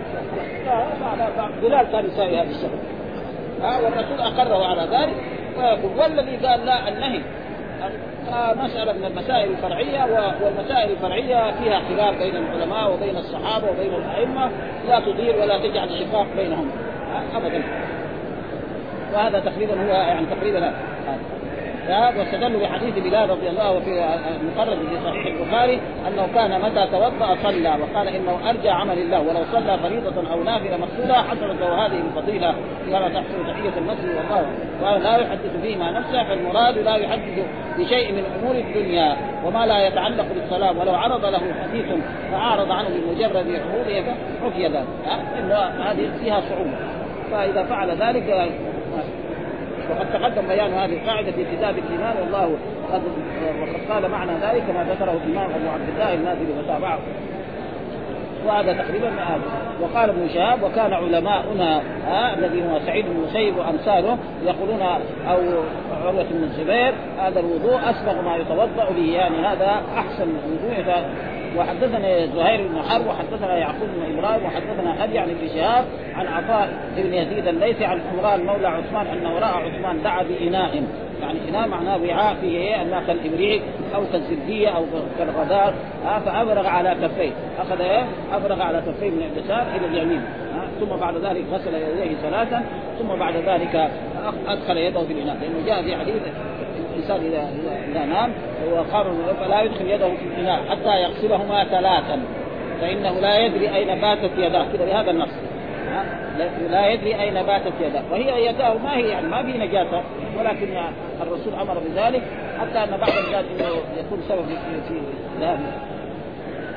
S2: بلال كان يساوي هذا الشغل ها والرسول أقره على ذلك. ويقول والذي قال لا النهي مسألة من المسائل الفرعية، والمسائل الفرعية فيها خلاف بين العلماء وبين الصحابة وبين الأئمة لا تضير ولا تجعل شقاق بينهم أبدا. وهذا تقريبا هو يعني تقريبا واستدلوا بحديث بلال رضي الله عنه في المخرج في صحيح البخاري انه كان متى توضأ صلى، وقال انه ارجى عمل الله ولو صلى فريضة او نافلة مقصودة حصلت له هذه الفضيلة كما تحصل تحية المسجد. والله وقال لا يحدث فيه ما نفسه، فالمراد لا يحدث بشيء من امور الدنيا وما لا يتعلق بالصلاة، ولو عرض له حديث فاعرض عنه بمجرد عروضه حكي ذلك انه هذه فيها صعوبة، فاذا فعل ذلك. وقد تقدم بيان هذه القاعدة في كتاب الإيمان والله وقد قال معنى ذلك ما ذكره الإمام أبو عبد الله النادري وتابعه. وهذا تقريبا هذا. وقال ابن شهاب وكان علماؤنا الذي هو سعيد بن المسيب وأمثاله يقولون أو عروة بن الزبير هذا الوضوء أسبغ ما يتوضأ به، يعني هذا أحسن وضوء. وحدثنا زهير بن حرب وحدثنا يعقوب بن إبراهيم وحدثنا أبي عن ابن شهاب عن عطاء بن يزيد الليثي عن عمران مولى عثمان أنه رأى عثمان دعا بإناء، يعني إناء معناه وعاء فيه إيه أنها كالإبريق أو كالزبدية أو كالغدار، فأبرغ على كفيه، أخذ إيه أبرغ على كفيه من اليسار إلى اليمين، ثم بعد ذلك غسل يديه ثلاثا، ثم بعد ذلك أدخل يده في الإناء، لأنه جاء في حديث الإنسان إذا إذا نام وقام فلا يدخل يده في الإناء حتى يغسلهما ثلاثا فإنه لا يدري أين باتت يداه، كده بهذا النص لا يدري أين باتت يداه، وهي يداه ما هي يعني ما في نجاسة، ولكن الرسول أمر بذلك حتى أن بعض الناس إنه يكون سبب في ذلك.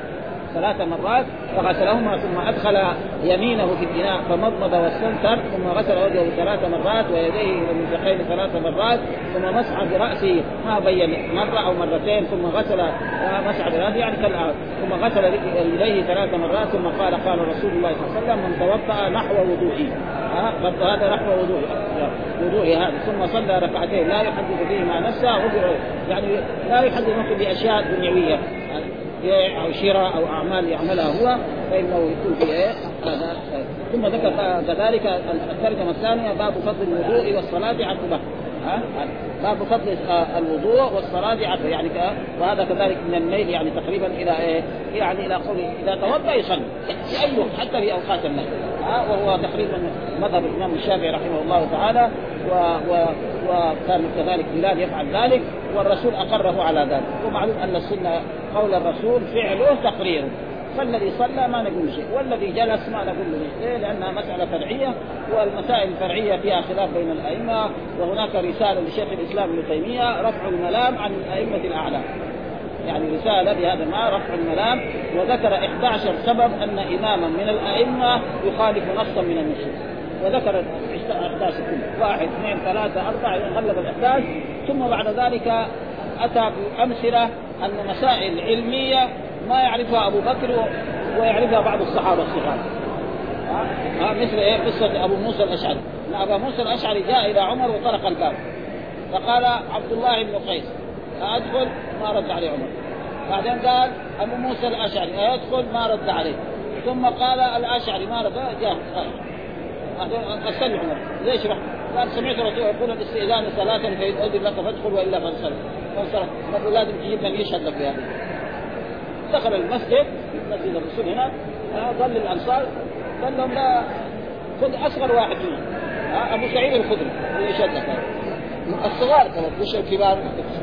S2: ثلاث مرات فغسلهما ثم أدخل يمينه في الإناء فمضمض واستنثر ثم غسل وجهه ثلاث مرات ويديه والمرفقين ثلاث مرات ثم مسح برأسه ما بين مرة أو مرتين ثم غسل مسح برأسه يعني كالآن ثم غسل رجليه ثلاث مرات ثم قال قال رسول الله صلى الله عليه وسلم من توضأ نحو وضوئي هذا نحو وضوئي وضوئي هذا ثم صلى ركعتين لا يحدث فيه مع نفسه يعني لا يحدث نفسه بأشياء دنيوية أو شراء أو أعمال يعملها هو فإنه يكون في إيه هذا. ثم ذكر كذلك الترجمة الثانية باب فضل الوضوء والصلاة عقبه ها باب فضل الوضوء والصلاة عقبه يعني ك... وهذا كذلك من الميل يعني تقريبا إلى إيه يعني إلى قوله إذا توضأ يصلي في أي وقت حتى في أوقات النهي ها وهو تقريبا مذهب الإمام الشافعي رحمه الله تعالى و... و... وكان كذلك بلال يفعل ذلك والرسول أقره على ذلك. ومعلوم أن السنة قول الرسول فعله تقريره فالذي صلى ما نقول شيء والذي جلس ما نقول له شيء لأنها مسألة فرعية والمسائل الفرعية فيها خلاف بين الأئمة. وهناك رسالة لشيخ الإسلام ابن تيمية رفع الملام عن الأئمة الأعلام يعني رسالة بهذا ما رفع الملام وذكر إحدى عشر سبب أن إماما من الأئمة يخالف نصا من النصوص وذكر الأحداث كله واحد اثنين ثلاثة أربعة غلب الأحداث ثم بعد ذلك أتى بأمثلة أن مسائل علمية ما يعرفها أبو بكر ويعرفها بعض الصحابة الصغار ها مثل إيه قصة أبو موسى الأشعري. أبو موسى الأشعري جاء إلى عمر وطرق الباب فقال عبد الله بن قيس أدخل ما رد عليه عمر. بعدين قال أبو موسى الأشعري أدخل ما رد عليه ثم قال الأشعري ما رد جاء أسأل عمر ليش رح قال سمعت رسول يقول الاستئذان صلاة فإن أذن لك فادخل وإلا فانصرف فانصرف نقول لازم تجيب من يشهد لك بهذا. دخل المسجد مسجد الرسول هنا ظل الأنصار قال لهم لا خذ أصغر واحد منهم أبو سعيد الخدري يشهد لك الصغار كمان مش الكبار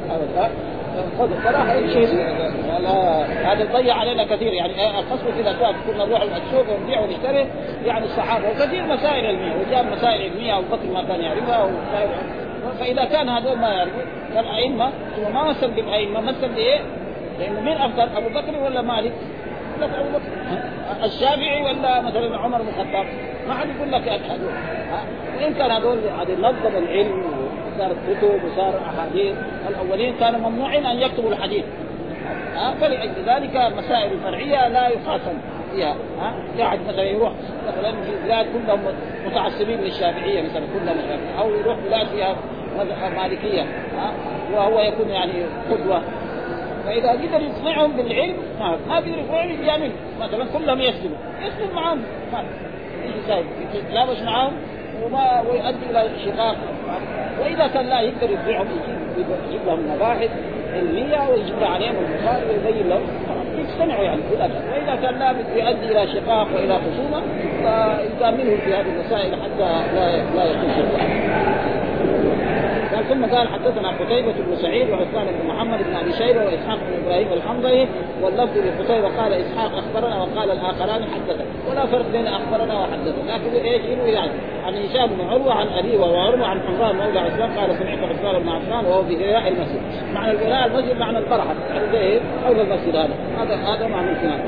S2: خذ صراحة يمشي لا هذا يضيع علينا كثير يعني القصد في الأسواق كنا نروح السوق ونبيع ونشتري يعني الصحابة وكثير مسائل علمية وجاء مسائل علمية أبو بكر ما كان يعرفها فإذا كان هذول ما يعرفوا فالأئمة ثم ما مثل بالأئمة مثل بإيه؟ لأنه مين أفضل أبو بكر ولا مالك؟ لك أبو بكر الشافعي ولا مثلا عمر بن الخطاب ما حد يقول لك هذول وإن كان هذول هذه نظم العلم وصار كتب وصار أحاديث الأولين كانوا ممنوعين أن يكتبوا الحديث ها فلأجل ذلك المسائل الفرعية لا يخاصم فيها ها قاعد مثلا يروح مثلا في بلاد كلهم متعصبين للشافعية مثلا كلهم أو يروح بلاد فيها مالكية ها وهو يكون يعني قدوة فإذا قدر يقنعهم بالعلم ما ما بيقدر يقنعهم بالجامل مثلا كلهم يسلموا يسلم معهم ما يجي يتلابش معهم وما ويؤدي إلى شقاق. وإذا كان لا يقدر يقنعهم يجيب لهم مباحث علمية ويجيب عليهم البخاري ويبين لهم يقتنعوا يعني كذا. وإذا كان لا يؤدي إلى شقاق وإلى خصومة فيجاملهم في هذه المسائل حتى لا لا يكون شقاق. ثم قال حدثنا قتيبة بن سعيد وعثمان بن محمد بن أبي شيبة وإسحاق بن إبراهيم الحنظلي واللفظ لقتيبة قال إسحاق أخبرنا وقال الآخران حدثنا ولا فرق بين أخبرنا وحدثنا لكن إيش إنه يعني عن هشام بن عروة عن أبي وعروة عن حمران مولى عثمان قال سمعت عثمان بن عفان وهو في بناء المسجد. معنى البناء المسجد معنى البرحة يعني زي حول المسجد هذا هذا هذا معنى الكلام.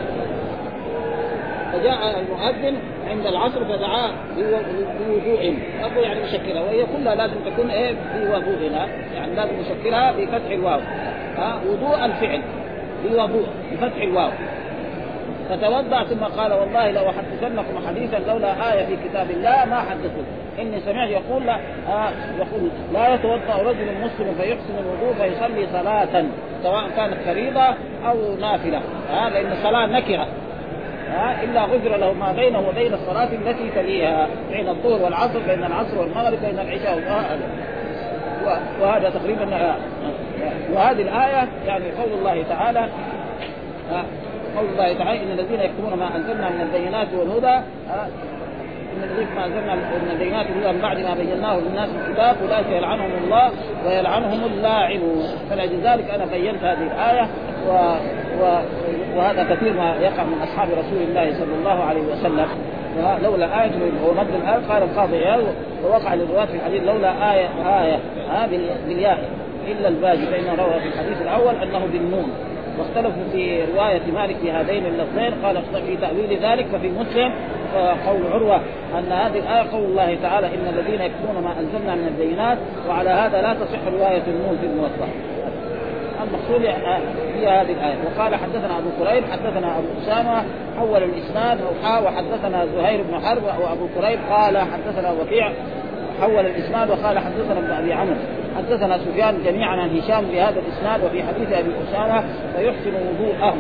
S2: فجاء المؤذن عند العصر فدعا بوضوء أبو يعني مشكلة وهي كلها لازم تكون إيه بوضوءنا يعني لازم نشكلها بفتح الواو ها وضوء الفعل بوضوء بفتح الواو. فتوضأ ثم قال والله لو أحدثنكم حديثا لولا آية في كتاب الله ما حدثت إني سمعت يقول لا آه يقول لا يتوضأ رجل مسلم فيحسن الوضوء فيصلي صلاة سواء كانت فريضة أو نافلة هذا لأن الصلاة نكرة ها إلا غفر له ما بينه وبين الصلاة التي تليها بين الظهر والعصر بين العصر والمغرب بين العشاء والظهر. وهذا تقريبا وهذه الآية يعني قول الله تعالى قول الله تعالى إن الذين يكتمون ما أنزلنا من البينات والهدى إن الذين ما أنزلنا من البينات والهدى من بعد ما بيناه للناس في الكتاب أولئك يلعنهم الله ويلعنهم اللاعنون. فلذلك أنا بينت هذه الآية و... و... وهذا كثير ما يقع من أصحاب رسول الله صلى الله عليه وسلم. لولا آية ومد الآية قال القاضي عياض ووقع للرواة في الحديث لولا آية آية ها بالياء إلا الباجي فإنه روى في الحديث الأول أنه بالنون واختلفوا في رواية مالك في هذين اللفظين. قال في تأويل ذلك ففي مسلم قول عروة أن هذه الآية قول الله تعالى إن الذين يكتمون ما أنزلنا من البينات، وعلى هذا لا تصح رواية النون في الموطأ. المقصود في هذه الآية. وقال حدثنا أبو كريب حدثنا أبو أسامة حول الإسناد وحا وحدثنا زهير بن حرب وأبو كريب قال حدثنا وكيع حول الإسناد وقال حدثنا ابن أبي عمرو حدثنا سفيان جميعا عن هشام بهذا الإسناد وفي حديث أبي أسامة فيحسن وضوءه،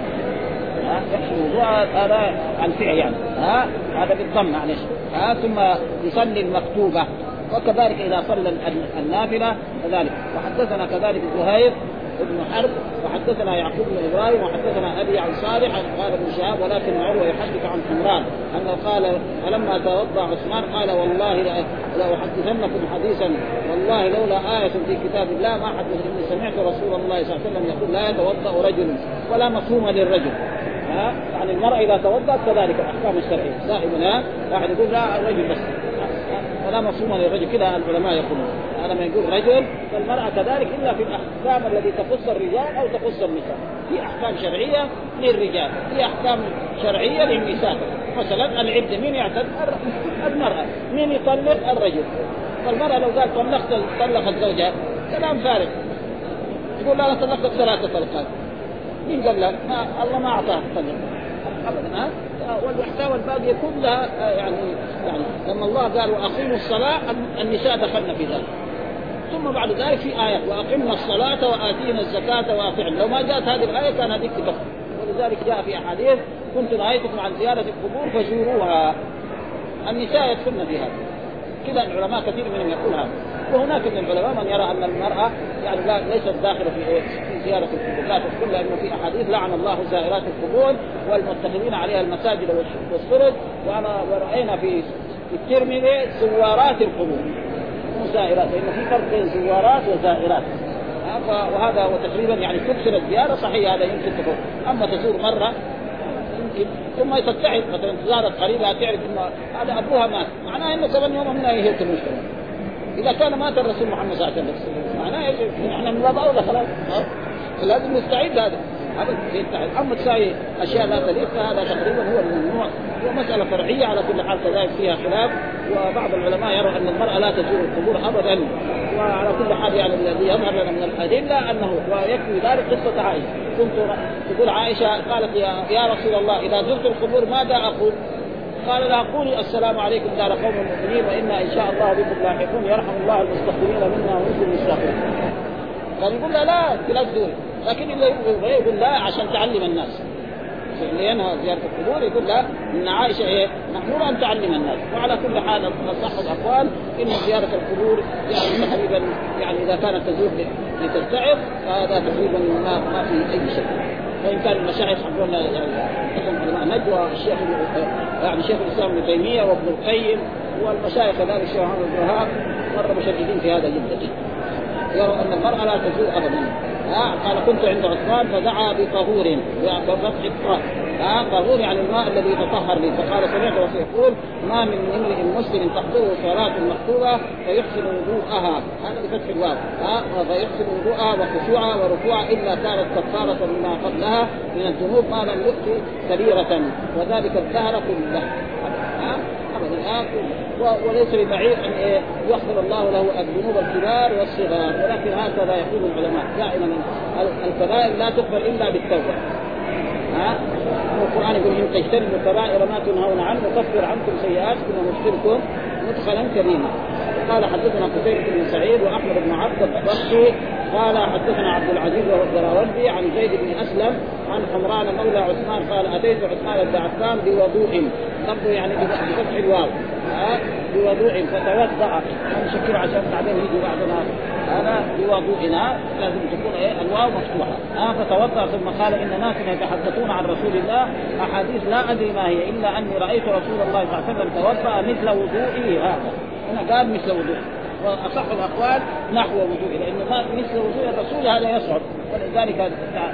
S2: يحسن وضوءه هذا عن فعل يعني ها هذا بالضم معلش ها ثم يصلي المكتوبة، وكذلك إذا صلى النافلة كذلك. وحدثنا كذلك زهير ابن حرب وحدثنا يعقوب بن إبراهيم وحدثنا أبي عن صالح قال ابن شهاب ولكن عروة يحدث عن حمران أنه قال فلما توضأ عثمان قال والله لأحدثنكم حديثا والله لولا آية في كتاب الله ما حدث إني سمعت رسول الله صلى الله عليه وسلم يقول لا يتوضأ رجل ولا مفهوم للرجل. ها يعني المرأة إذا توضأت كذلك الأحكام الشرعية دائما واحد يقول لا الرجل بس ولا مفهوم للرجل كذا العلماء يقولون. لما يقول رجل فالمرأة كذلك إلا في الأحكام التي تخص الرجال أو تخص النساء. في أحكام شرعية للرجال في أحكام شرعية للنساء. مثلا العدة مين يعتد؟ المرأة. مين يطلق؟ الرجل. فالمرأة لو قال طلقت طلقت زوجها كلام فارغ، يقول لا أنا طلقت ثلاثة طلقات، مين قال لا؟ ما الله ما أعطاه طلق أبدا. ها والأحكام الباقية كلها يعني يعني لما الله قال وأقيموا الصلاة النساء دخلنا في ذلك. ثم بعد ذلك في آية وأقمنا الصلاة وآتينا الزكاة وأطعنا. لو ما جاءت هذه الآية كان هذيك تكفر. ولذلك جاء في أحاديث كنت نهيتكم عن زيارة القبور فزوروها. النساء يدخلن في هذا. كذا العلماء كثير منهم يقول هذا. وهناك من العلماء من يرى أن المرأة يعني لا ليست داخلة في إيه في زيارة القبور لا تدخل، لأنه في أحاديث لعن الله زائرات القبور والمتخذين عليها المساجد والسرج. وأنا ورأينا في الترمذي زوارات القبور زائرات، لأنه في فرق بين زوارات وزائرات. وهذا هو تقريبا يعني تكسر الزيارة صحيح هذا يمكن تكون، أما تزور مرة يمكن ثم تتعب مثلا زارت قريبها تعرف إن هذا أبوها مات معناه إنه كمان يوم منها يهلك المجتمع. إذا كان مات الرسول محمد صلى الله عليه وسلم معناه إيش؟ إحنا من باب أولى خلاص لازم نستعد هذا هذا يستعد. أما تساوي أشياء لا تليق فهذا تقريبا هو الممنوع. ومسألة فرعية على كل حال كذلك فيها خلاف، وبعض العلماء يرى أن المرأة لا تزور القبور أبدا. وعلى كل حال يعني الذي يظهر لنا من الأدلة أنه ويكفي ذلك قصة عائشة. كنت تقول عائشة قالت يا, يا رسول الله إذا زرت القبور ماذا أقول؟ قال لا قولي السلام عليكم دار قوم المؤمنين وإنا إن شاء الله بكم لاحقون يرحم الله المستغفرين منا ونسوا المستغفرين. قال يقول لا لا لا تزوري، لكن إلا يقول لا عشان تعلم الناس. اللي ينهى زيارة القبور يقول لا إن عائشة إيه مأمورة أن تعلم الناس. وعلى كل حال صح الأقوال إن زيارة القبور يعني تقريبا يعني إذا كانت تزور لتتعظ فهذا تقريبا ما ما في أي شيء. فإن كان المشايخ حقون يعني علماء نجوى الشيخ يعني شيخ الإسلام ابن تيمية وابن القيم والمشايخ كذلك الشيخ محمد بن الوهاب مرة مشددين في هذا جدا، يروا أن المرأة لا تزور أبدا. ها قال كنت عند عثمان فدعا بطهور بفتح الطاء ها طهور يعني الماء الذي يتطهر به. فقال سمعت رسول يقول ما من امرئ مسلم تحضره صلاة مكتوبة فيحسن وضوءها هذا بفتح الواو ها فيحسن وضوءها وخشوعها وركوعها إلا كانت كفارة مما قبلها من الذنوب ما لم يؤت كبيرة وذلك الدهر كله. ها أبدا وليس ببعيد أن يغفر الله له الذنوب الكبار والصغار، ولكن هكذا يقول العلماء دائما الكبائر لا تغفر إلا بالتوبة. ها القرآن يقول إن تجتنبوا كبائر ما تنهون عنه نكفر عنكم سيئاتكم وندخلكم مدخلا كريما. قال حدثنا قتيبة بن سعيد وأحمد بن عبد البصري قال حدثنا عبد العزيز وهو الدراوردي عن زيد بن أسلم عن حمران مولى عثمان قال أتيت عثمان بن عفان بوضوء لفظه يعني بفتح الواو بوضوء فتوضأ نشكر عشان بعدين يجي بعدنا هذا بوضوئنا لازم تكون ايه الواو مفتوحه ها فتوضأ ثم قال ان ناس يتحدثون عن رسول الله احاديث لا ادري ما هي الا اني رايت رسول الله صلى الله عليه وسلم توضأ مثل وضوئه هذا. هنا قال مثل وضوء واصح الاقوال نحو وضوء لانه ما مثل وضوء الرسول هذا يصعب، ولذلك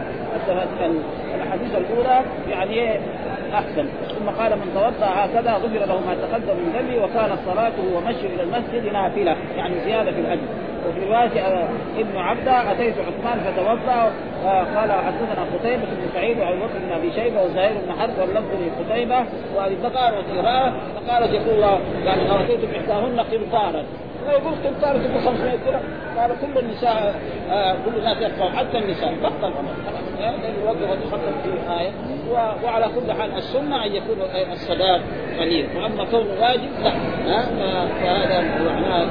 S2: الحديث الاولى يعني أحسن. ثم قال من توضأ هكذا غفر له ما تقدم من ذنبه وكانت صلاته ومشي إلى المسجد نافلة يعني زيادة في الأجر. وفي رواية ابن عبده أتيت عثمان فتوضأ. قال حدثنا قتيبة بن سعيد وأبو بكر بن أبي شيبة وزهير بن حرب واللفظ لقتيبة وأبي بكر وقراءة. فقالت يقول الله يعني أتيت بإحداهن قنطارا. يقول قنطارا تبقى خمسمائة درهم. قال كل النساء آه كل الناس يقطعون حتى النساء بطل يعني يوقف وتخطط في آية. وعلى كل حال السنة أن يكون الصداق قليل وأما كون واجب لا. فهذا معناه.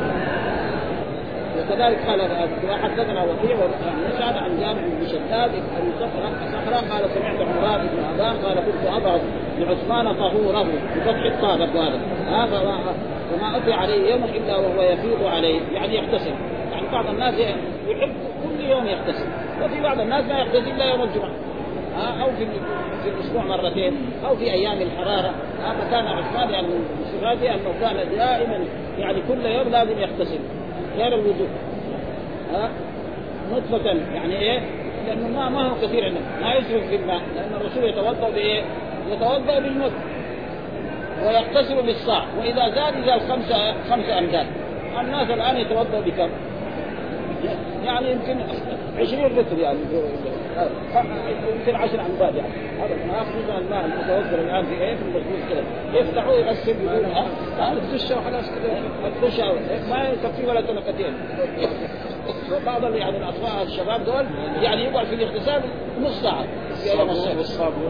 S2: وكذلك قال حدثنا وكيع ونسعد عن جابر بن شداد أبي صخرة قال سمعت عمران بن أبان قال كنت أضع لعثمان طهوره بفتح الطابق هذا هذا وما أتي عليه يوم إلا وهو يفيض عليه يعني يغتسل. يعني بعض الناس يحب كل يوم يغتسل وفي بعض الناس ما يغتسل إلا يوم الجمعة أو في في الأسبوع مرتين أو في أيام الحرارة. هذا كان عثمان يعني من صفاته أنه كان دائما يعني كل يوم لازم يغتسل غير الوضوء ها نطفة يعني إيه لأنه ما ما هو كثير عنه ما يسرف في الماء لأن الرسول يتوضأ بإيه يتوضأ بالمد ويغتسل بالصاع وإذا زاد إلى خمسة خمسة أمداد. الناس الآن يتوضأ بكم يعني يمكن عشرين لتر يعني يمكن عشر أمداد يعني هذا ما أخذ الماء المتوفر الآن في إيه في المسجد كده يفتحوا يغسل بدونها هذا الدشة وخلاص كده الدشة ما يكفي ولا تنقتين. وبعض يعني الأطفال الشباب دول يعني يقعد في الاغتسال نص ساعة في يوم الصبح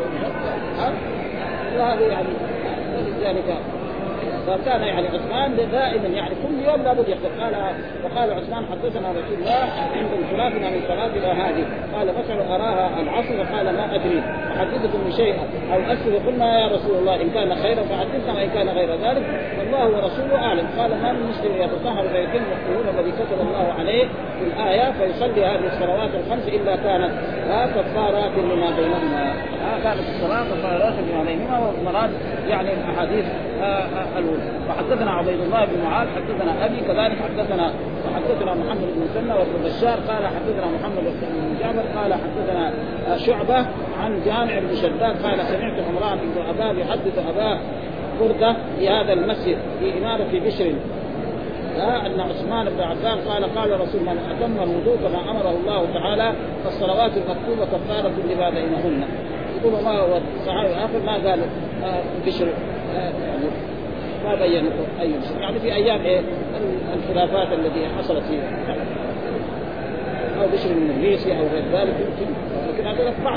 S2: وهذا يعني ذلك. فكان يعني عثمان دائما يعني كل يوم لابد يغتسل. قال وقال عثمان حدثنا رسول الله عند انصرافنا من صلاتنا هذه قال مثلا اراها العصر قال ما ادري احدثكم بشيء او اسر قلنا يا رسول الله ان كان خيرا فحدثنا وان كان غير ذلك والله ورسوله اعلم. قال ما من مسلم يتطهر فيتم الطهور الذي كتب الله عليه في الايه فيصلي هذه الصلوات الخمس الا كانت كفارات لما بينهما. كانت الصلاه كفارات لما بينهما والمراد يعني الاحاديث الأولى. وحدثنا عبيد الله بن معاذ حدثنا أبي كذلك حدثنا وحدثنا محمد بن سنة وابن بشار قال حدثنا محمد بن جعفر قال حدثنا شعبة عن جامع بن شداد قال سمعت عمران بن أبان يحدث أباه بردة في هذا المسجد في إمارة بشر أن عثمان بن عفان قال قال رسول من أتم الوضوء كما أمره الله تعالى فالصلوات المكتوبة كفارة لما بينهن. يقول ما هو الصحابي الآخر ما قال بشر يعني ما بينوا أي شيء يعني في أيام إيه الخلافات التي حصلت فيها أو بشر من الريسي أو غير ذلك يمكن لكن هذا بعد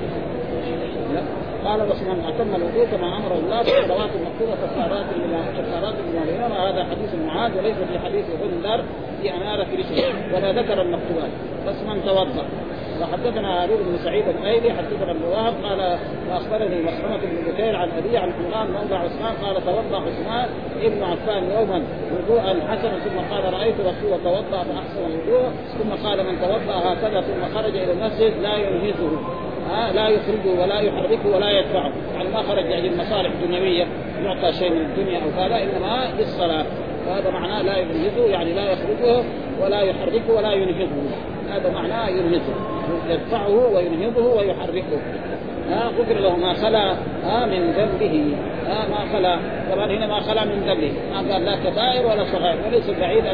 S2: قال رسول الله أتم الوضوء كما أمر الله بالصلوات المكتوبة كفارات لما كفارات لما بينهما. هذا حديث معاذ وليس في حديث غندر في أمارة بشر ولا ذكر المكتوبات بس من توضأ. وحدثنا هارون بن سعيد الايلي حدثنا ابن وهب قال واخبرني مسلمة بن بكير عن ابي عن عمران مولى عثمان قال توضا عثمان ابن عفان يوما وضوءا حسنا ثم قال رايت رسول توضا فاحسن الوضوء ثم قال من توضا هكذا ثم خرج الى المسجد لا ينهزه آه لا يخرجه ولا يحركه ولا يدفعه يعني ما خرج يعني المصالح الدنيويه يعطى شيء من الدنيا او كذا انما للصلاه. وهذا معناه لا ينهزه يعني لا يخرجه ولا يحركه ولا ينهزه. هذا معناه ينهزه يدفعه وينهضه ويحركه. ها غفر له ما خلا ها من ذنبه ها ما خلا طبعا هنا ما خلا من ذنبه ما قال لا كبائر ولا صغائر وليس بعيدا.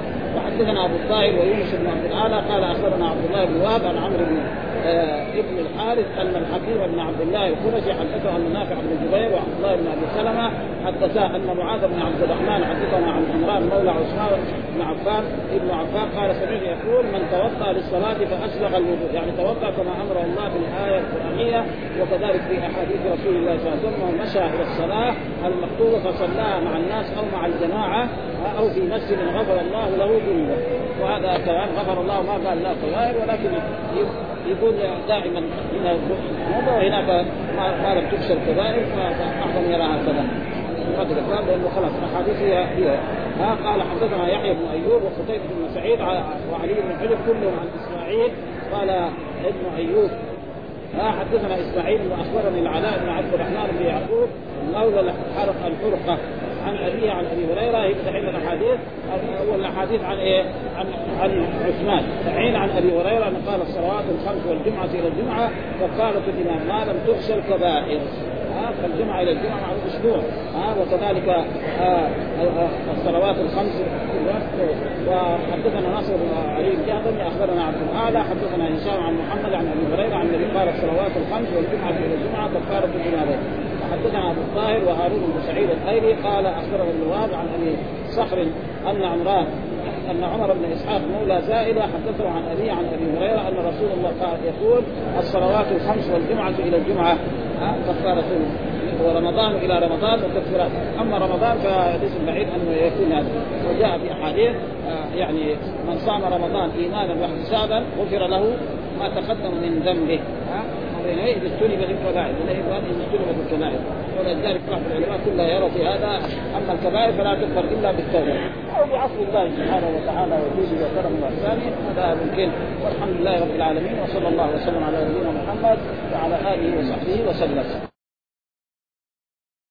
S2: وحدثنا ابو الطاهر ويونس بن عبد الاعلى قال اخبرنا عبد الله بن وهب عن عمرو بن آه ابن الحارث ان الحكيم بن عبد الله الخرشي حدثه عن نافع بن الزبير وعبد الله بن ابي سلمه حدثا ان معاذ بن عبد الرحمن حدثنا عن عمران مولى عثمان بن عفان ابن عفان قال سمعت يقول من توضا للصلاه فاسبغ الوضوء يعني توضا كما امره الله بالايه القرانيه وكذلك في احاديث رسول الله صلى الله عليه وسلم ومشى الى الصلاه المكتوبه فصلاها مع الناس او مع الجماعه او في مسجد غفر الله له ذنوبه. وهذا كلام غفر الله ما قال لا كبائر ولكن يقول دائما هنا الذنوب وهناك ما لم تكسر كبائر فاعظم يراها كذا قدر الكلام لانه خلاص احاديث هي هي ها قال حدثنا يحيى بن ايوب وقتيبة بن سعيد وعلي بن حجر كلهم عن اسماعيل قال ابن ايوب ها حدثنا اسماعيل واخبرني العلاء بن عبد الرحمن بن يعقوب مولى الحرق الحرقه عن أبيه عن أبي هريرة يفتح لنا الحديث أول الحديث عن إيه عن عن عثمان الحين عن أبي هريرة أن قال الصلوات الخمس والجمعة إلى الجمعة فقالت الإمام ما لم تغسل كبائر فالجمعة إلى الجمعة مع الأسبوع. وكذلك الصلوات الخمس في الوقت. وحدثنا ناصر علي بن جعفر أخبرنا عبد الأعلى حدثنا هشام عن محمد عن أبي هريرة عن النبي قال الصلوات الخمس والجمعة إلى الجمعة كفارة الذنوب. وحدثنا أبو الطاهر وهارون بن سعيد الأيلي قال أخبرنا ابن وهب عن أبي صخر أن عمران أن عمر بن إسحاق مولى زائدة حدثه عن أبي عن أبي هريرة أن رسول الله قال يقول الصلوات الخمس والجمعة إلى الجمعة كفارة ورمضان إلى رمضان وكفارة. أما رمضان فليس بعيد أنه يكون هذا. وجاء في أحاديث يعني من صام رمضان إيمانا واحتسابا غفر له ما تقدم من ذنبه. إذا اجتنب الكبائر إذا اجتنب الكبائر. ولذلك بعض العلماء كلها يرى في هذا أما الكبائر فلا تغفر إلا بالتوبة أو بعفو الله سبحانه وتعالى وجوده وكرمه وإحسانه. هذا ممكن. والحمد لله رب العالمين وصلى الله وسلم على نبينا محمد وعلى آله وصحبه وسلم.